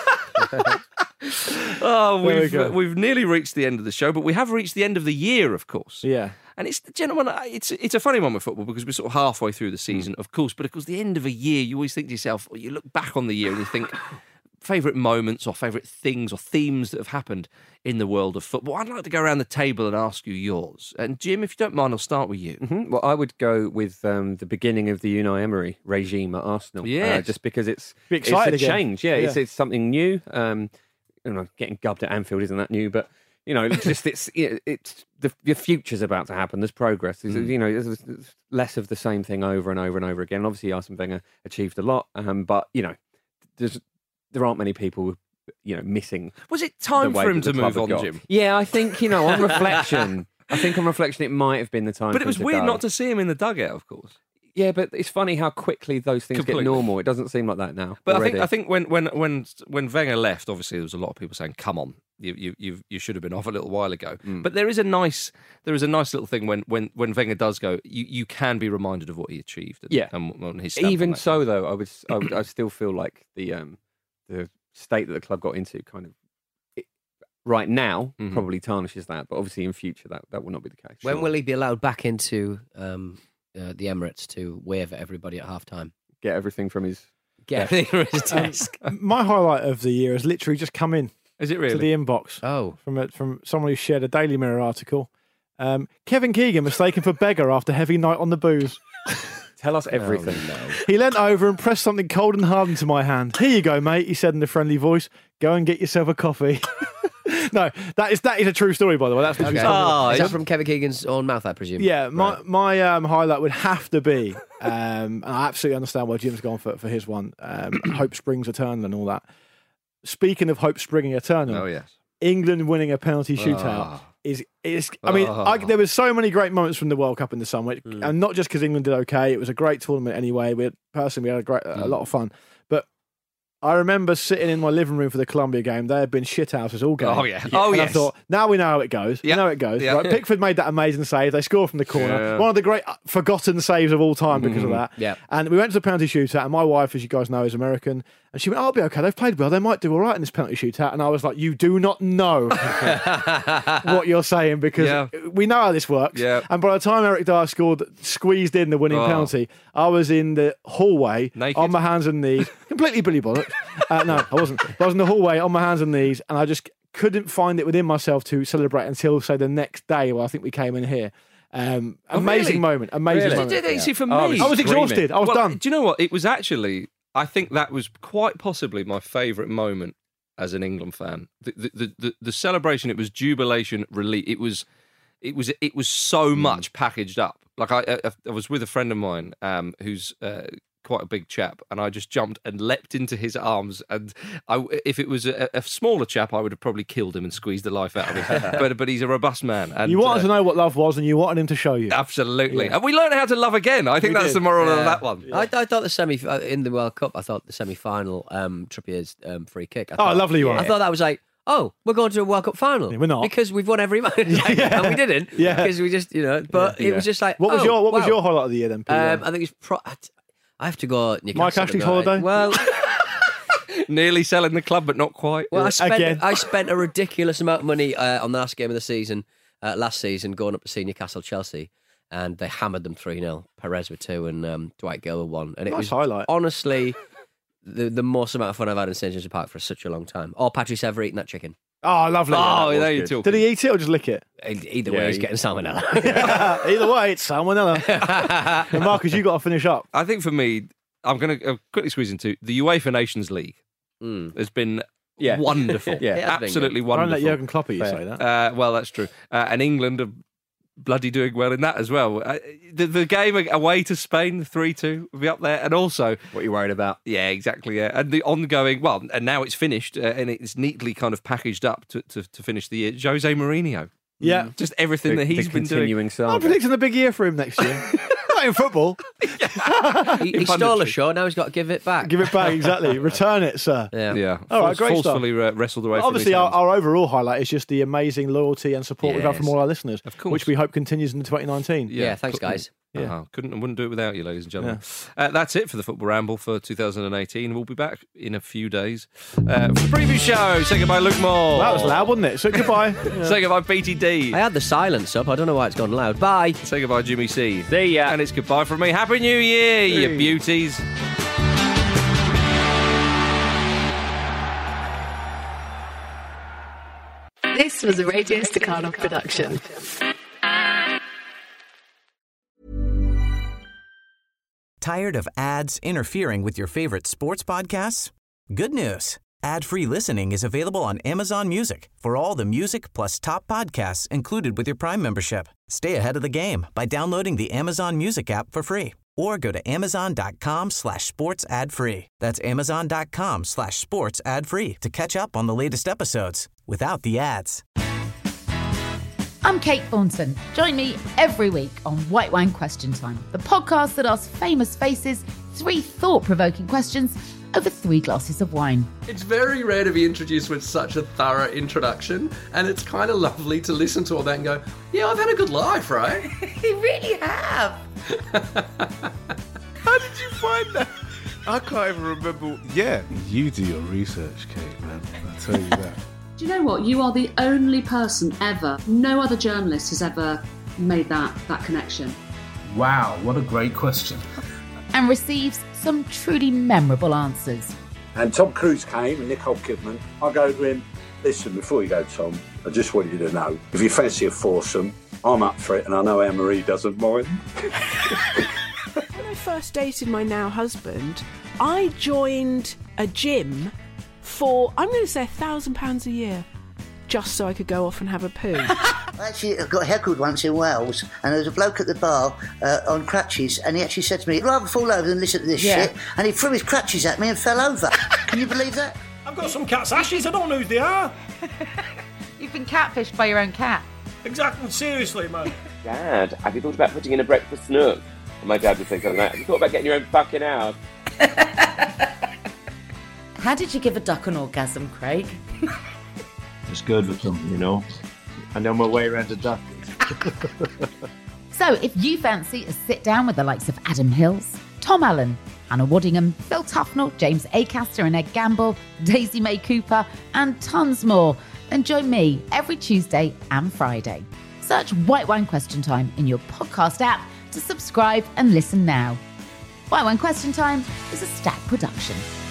P: Oh,
Q: There we go.
P: we've nearly reached the end of the show, but we have reached the end of the year, of course.
Q: Yeah.
P: And it's, gentlemen, it's a funny one with football because we're sort of halfway through the season, of course. But of course, the end of a year, you always think to yourself, or you look back on the year and you think, favourite moments or favourite things or themes that have happened in the world of football. I'd like to go around the table and ask you yours. And Jim, if you don't mind, I'll start with you.
S: Mm-hmm. Well, I would go with the beginning of the Unai Emery regime at Arsenal.
P: Yes.
S: Just because it's a
Q: exciting
S: change. Yeah, it's something new. Getting gubbed at Anfield isn't that new, but it's the future's about to happen. There's progress. There's less of the same thing over and over and over again. Obviously, Arsene Wenger achieved a lot, but there aren't many people missing.
P: Was it time for him to move on, Jim?
S: Yeah, I think on reflection. it might have been the time.
P: But it was weird not to see him in the dugout, of course.
S: Yeah, but it's funny how quickly those things get normal. It doesn't seem like that now.
P: But
S: already.
P: I think when Wenger left, obviously there was a lot of people saying, "Come on, you should have been off a little while ago." But there is a nice little thing when Wenger does go, you can be reminded of what he achieved. And his stamp
S: even
P: on that.
S: so, though, I still feel like the state that the club got into kind of right now probably tarnishes that. But obviously in future that will not be the case.
R: When will he be allowed back into the Emirates to wave at everybody at half-time?
S: Get everything from his
R: desk.
Q: My highlight of the year has literally just come in.
P: Is it really?
Q: To the inbox.
R: Oh.
Q: From someone who shared a Daily Mirror article. Kevin Keegan mistaken for beggar after heavy night on the booze.
S: Tell us everything.
R: Oh, no.
Q: He leant over and pressed something cold and hard into my hand. Here you go, mate, he said in a friendly voice. Go and get yourself a coffee. No, that is a true story, by the way. That's
R: Okay. Is that from Kevin Keegan's own mouth, I presume?
Q: Yeah, my highlight would have to be, and I absolutely understand why Jim's gone for his one, Hope Springs Eternal and all that. Speaking of Hope Springing Eternal,
P: oh yes,
Q: England winning a penalty shootout is. I mean, there was so many great moments from the World Cup in the summer, and not just because England did okay. It was a great tournament anyway. We had a lot of fun, but I remember sitting in my living room for the Colombia game. They had been shithouses all game.
P: Oh, yeah. Oh,
Q: and
P: yes.
Q: I thought, now we know how it goes.
P: Yep.
Q: You know how it goes.
P: Yep.
Q: Right? Pickford made that amazing save. They scored from the corner.
P: Yeah.
Q: One of the great forgotten saves of all time because of that.
R: Yeah.
Q: And we went to the penalty shootout, and my wife, as you guys know, is American. And she went, I'll be okay. They've played well. They might do all right in this penalty shootout. And I was like, you do not know what you're saying because we know how this works.
P: Yeah.
Q: And by the time Eric Dyer squeezed in the winning penalty, I was in the hallway
P: Naked?
Q: on my hands and knees, completely Billy Bollocks. No, I wasn't. But I was in the hallway on my hands and knees, and I just couldn't find it within myself to celebrate until, say, the next day. Well, I think we came in here. Amazing moment. Amazing moment.
P: See, for me,
Q: I was exhausted. I was done.
P: Do you know what? It was actually, I think that was quite possibly my favourite moment as an England fan. The celebration, it was jubilation, relief. It was so much packaged up. Like I was with a friend of mine who's quite a big chap, and I just jumped and leapt into his arms. And if it was a smaller chap, I would have probably killed him and squeezed the life out of him. but he's a robust man. And,
Q: you wanted to know what love was, and you wanted him to show you.
P: Absolutely.
Q: Yeah.
P: And we learned how to love again. I think that's the moral of that one.
R: I thought the in the World Cup, I thought the semi-final, Trippier's free kick.
Q: Lovely one.
R: I thought that was like, oh, we're going to a World Cup final.
Q: We're not.
R: Because we've won every match. And we didn't.
Q: Yeah.
R: Because we just, but it was just like,
Q: What was your highlight of the year then, Peter?
R: I think it was I have to go Newcastle.
Q: Mike Ashley's holiday?
R: Well,
P: nearly selling the club, but not quite.
R: well, I spent a ridiculous amount of money on the last game of the season, last season, going up to see Newcastle Chelsea, and they hammered them 3-0. Perez with 2 and Dwight Gill with 1. And it was
Q: highlight.
R: Honestly the most amount of fun I've had in St James's Park for such a long time. Or Patrice Ever eating that chicken.
Q: Oh, lovely.
P: Oh, there you talk.
Q: Did he eat it or just lick it?
R: Either way, he's getting salmonella.
Q: Either way, it's salmonella. And Marcus, you got to finish up.
P: I think for me, I'm going to quickly squeeze into the UEFA Nations League. Has been wonderful. Absolutely wonderful.
Q: Don't let Jurgen Klopp you say that.
P: Well, that's true. And England are bloody doing well in that as well. The game away to Spain, 3-2, will be up there. And also...
S: What you're worried about.
P: Yeah, exactly, yeah. And the ongoing... Well, and now it's finished, and it's neatly kind of packaged up to finish the year. Jose Mourinho.
Q: Yeah.
P: Just everything that he's been doing.
Q: I'm predicting a big year for him next year. Not in football.
R: He stole a show, now he's got to give it back.
Q: Give it back, exactly. Return it, sir.
P: Yeah.
Q: All right, great stuff.
P: Forcefully wrestled away
Q: Obviously,
P: from his hands.
Q: our overall highlight is just the amazing loyalty and support we've had from all our listeners,
P: of course.
Q: which we hope continues into 2019.
R: Yeah, thanks, guys.
Q: Yeah.
P: Wouldn't do it without you, ladies and gentlemen. That's it for the Football Ramble for 2018. We'll be back in a few days for the preview show. Say goodbye, Luke Moore.
Q: That was loud, wasn't it? So goodbye.
P: Say goodbye, BTD.
R: I had the silence up. I don't know why it's gone loud. Bye.
P: Say goodbye, Jimmy C.
R: See ya.
P: And it's goodbye from me. Happy New Year, you beauties.
E: This was a Radio Staccato production.
C: Tired of ads interfering with your favorite sports podcasts? Good news. Ad-free listening is available on Amazon Music for all the music plus top podcasts included with your Prime membership. Stay ahead of the game by downloading the Amazon Music app for free or go to amazon.com/sports ad free. That's amazon.com/sports ad free to catch up on the latest episodes without the ads.
D: I'm Kate Thornton. Join me every week on White Wine Question Time, the podcast that asks famous faces 3 thought-provoking questions over 3 glasses of wine.
G: It's very rare to be introduced with such a thorough introduction, and it's kind of lovely to listen to all that and go, yeah, I've had a good life, right?
D: You really have.
W: How did you find that? I can't even remember. Yeah, you do your research, Kate, man. I'll tell you that.
H: Do you know what? You are the only person ever, no other journalist has ever made that connection.
X: Wow, what a great question.
D: And receives some truly memorable answers.
J: And Tom Cruise came and Nicole Kidman. I go to him, listen, before you go, Tom, I just want you to know, if you fancy a foursome, I'm up for it, and I know Anne-Marie doesn't mind.
F: When I first dated my now husband, I joined a gym for, I'm going to say £1,000 a year, just so I could go off and have a poo.
K: I actually got heckled once in Wales, and there was a bloke at the bar on crutches, and he actually said to me, I'd rather fall over than listen to this shit, and he threw his crutches at me and fell over. Can you believe that?
V: I've got some cat's ashes, I don't know who they are.
D: You've been catfished by your own cat.
V: Exactly, seriously, man.
L: Dad, have you thought about putting in a breakfast nook? And my dad would say something like, have you thought about getting your own fucking house?
D: How did you give a duck an orgasm, Craig?
I: It's good with them, you know. I know my way around a duck.
D: So if you fancy a sit down with the likes of Adam Hills, Tom Allen, Hannah Waddingham, Phil Tufnell, James Acaster and Ed Gamble, Daisy May Cooper, and tons more, then join me every Tuesday and Friday. Search White Wine Question Time in your podcast app to subscribe and listen now. White Wine Question Time is a Stack production.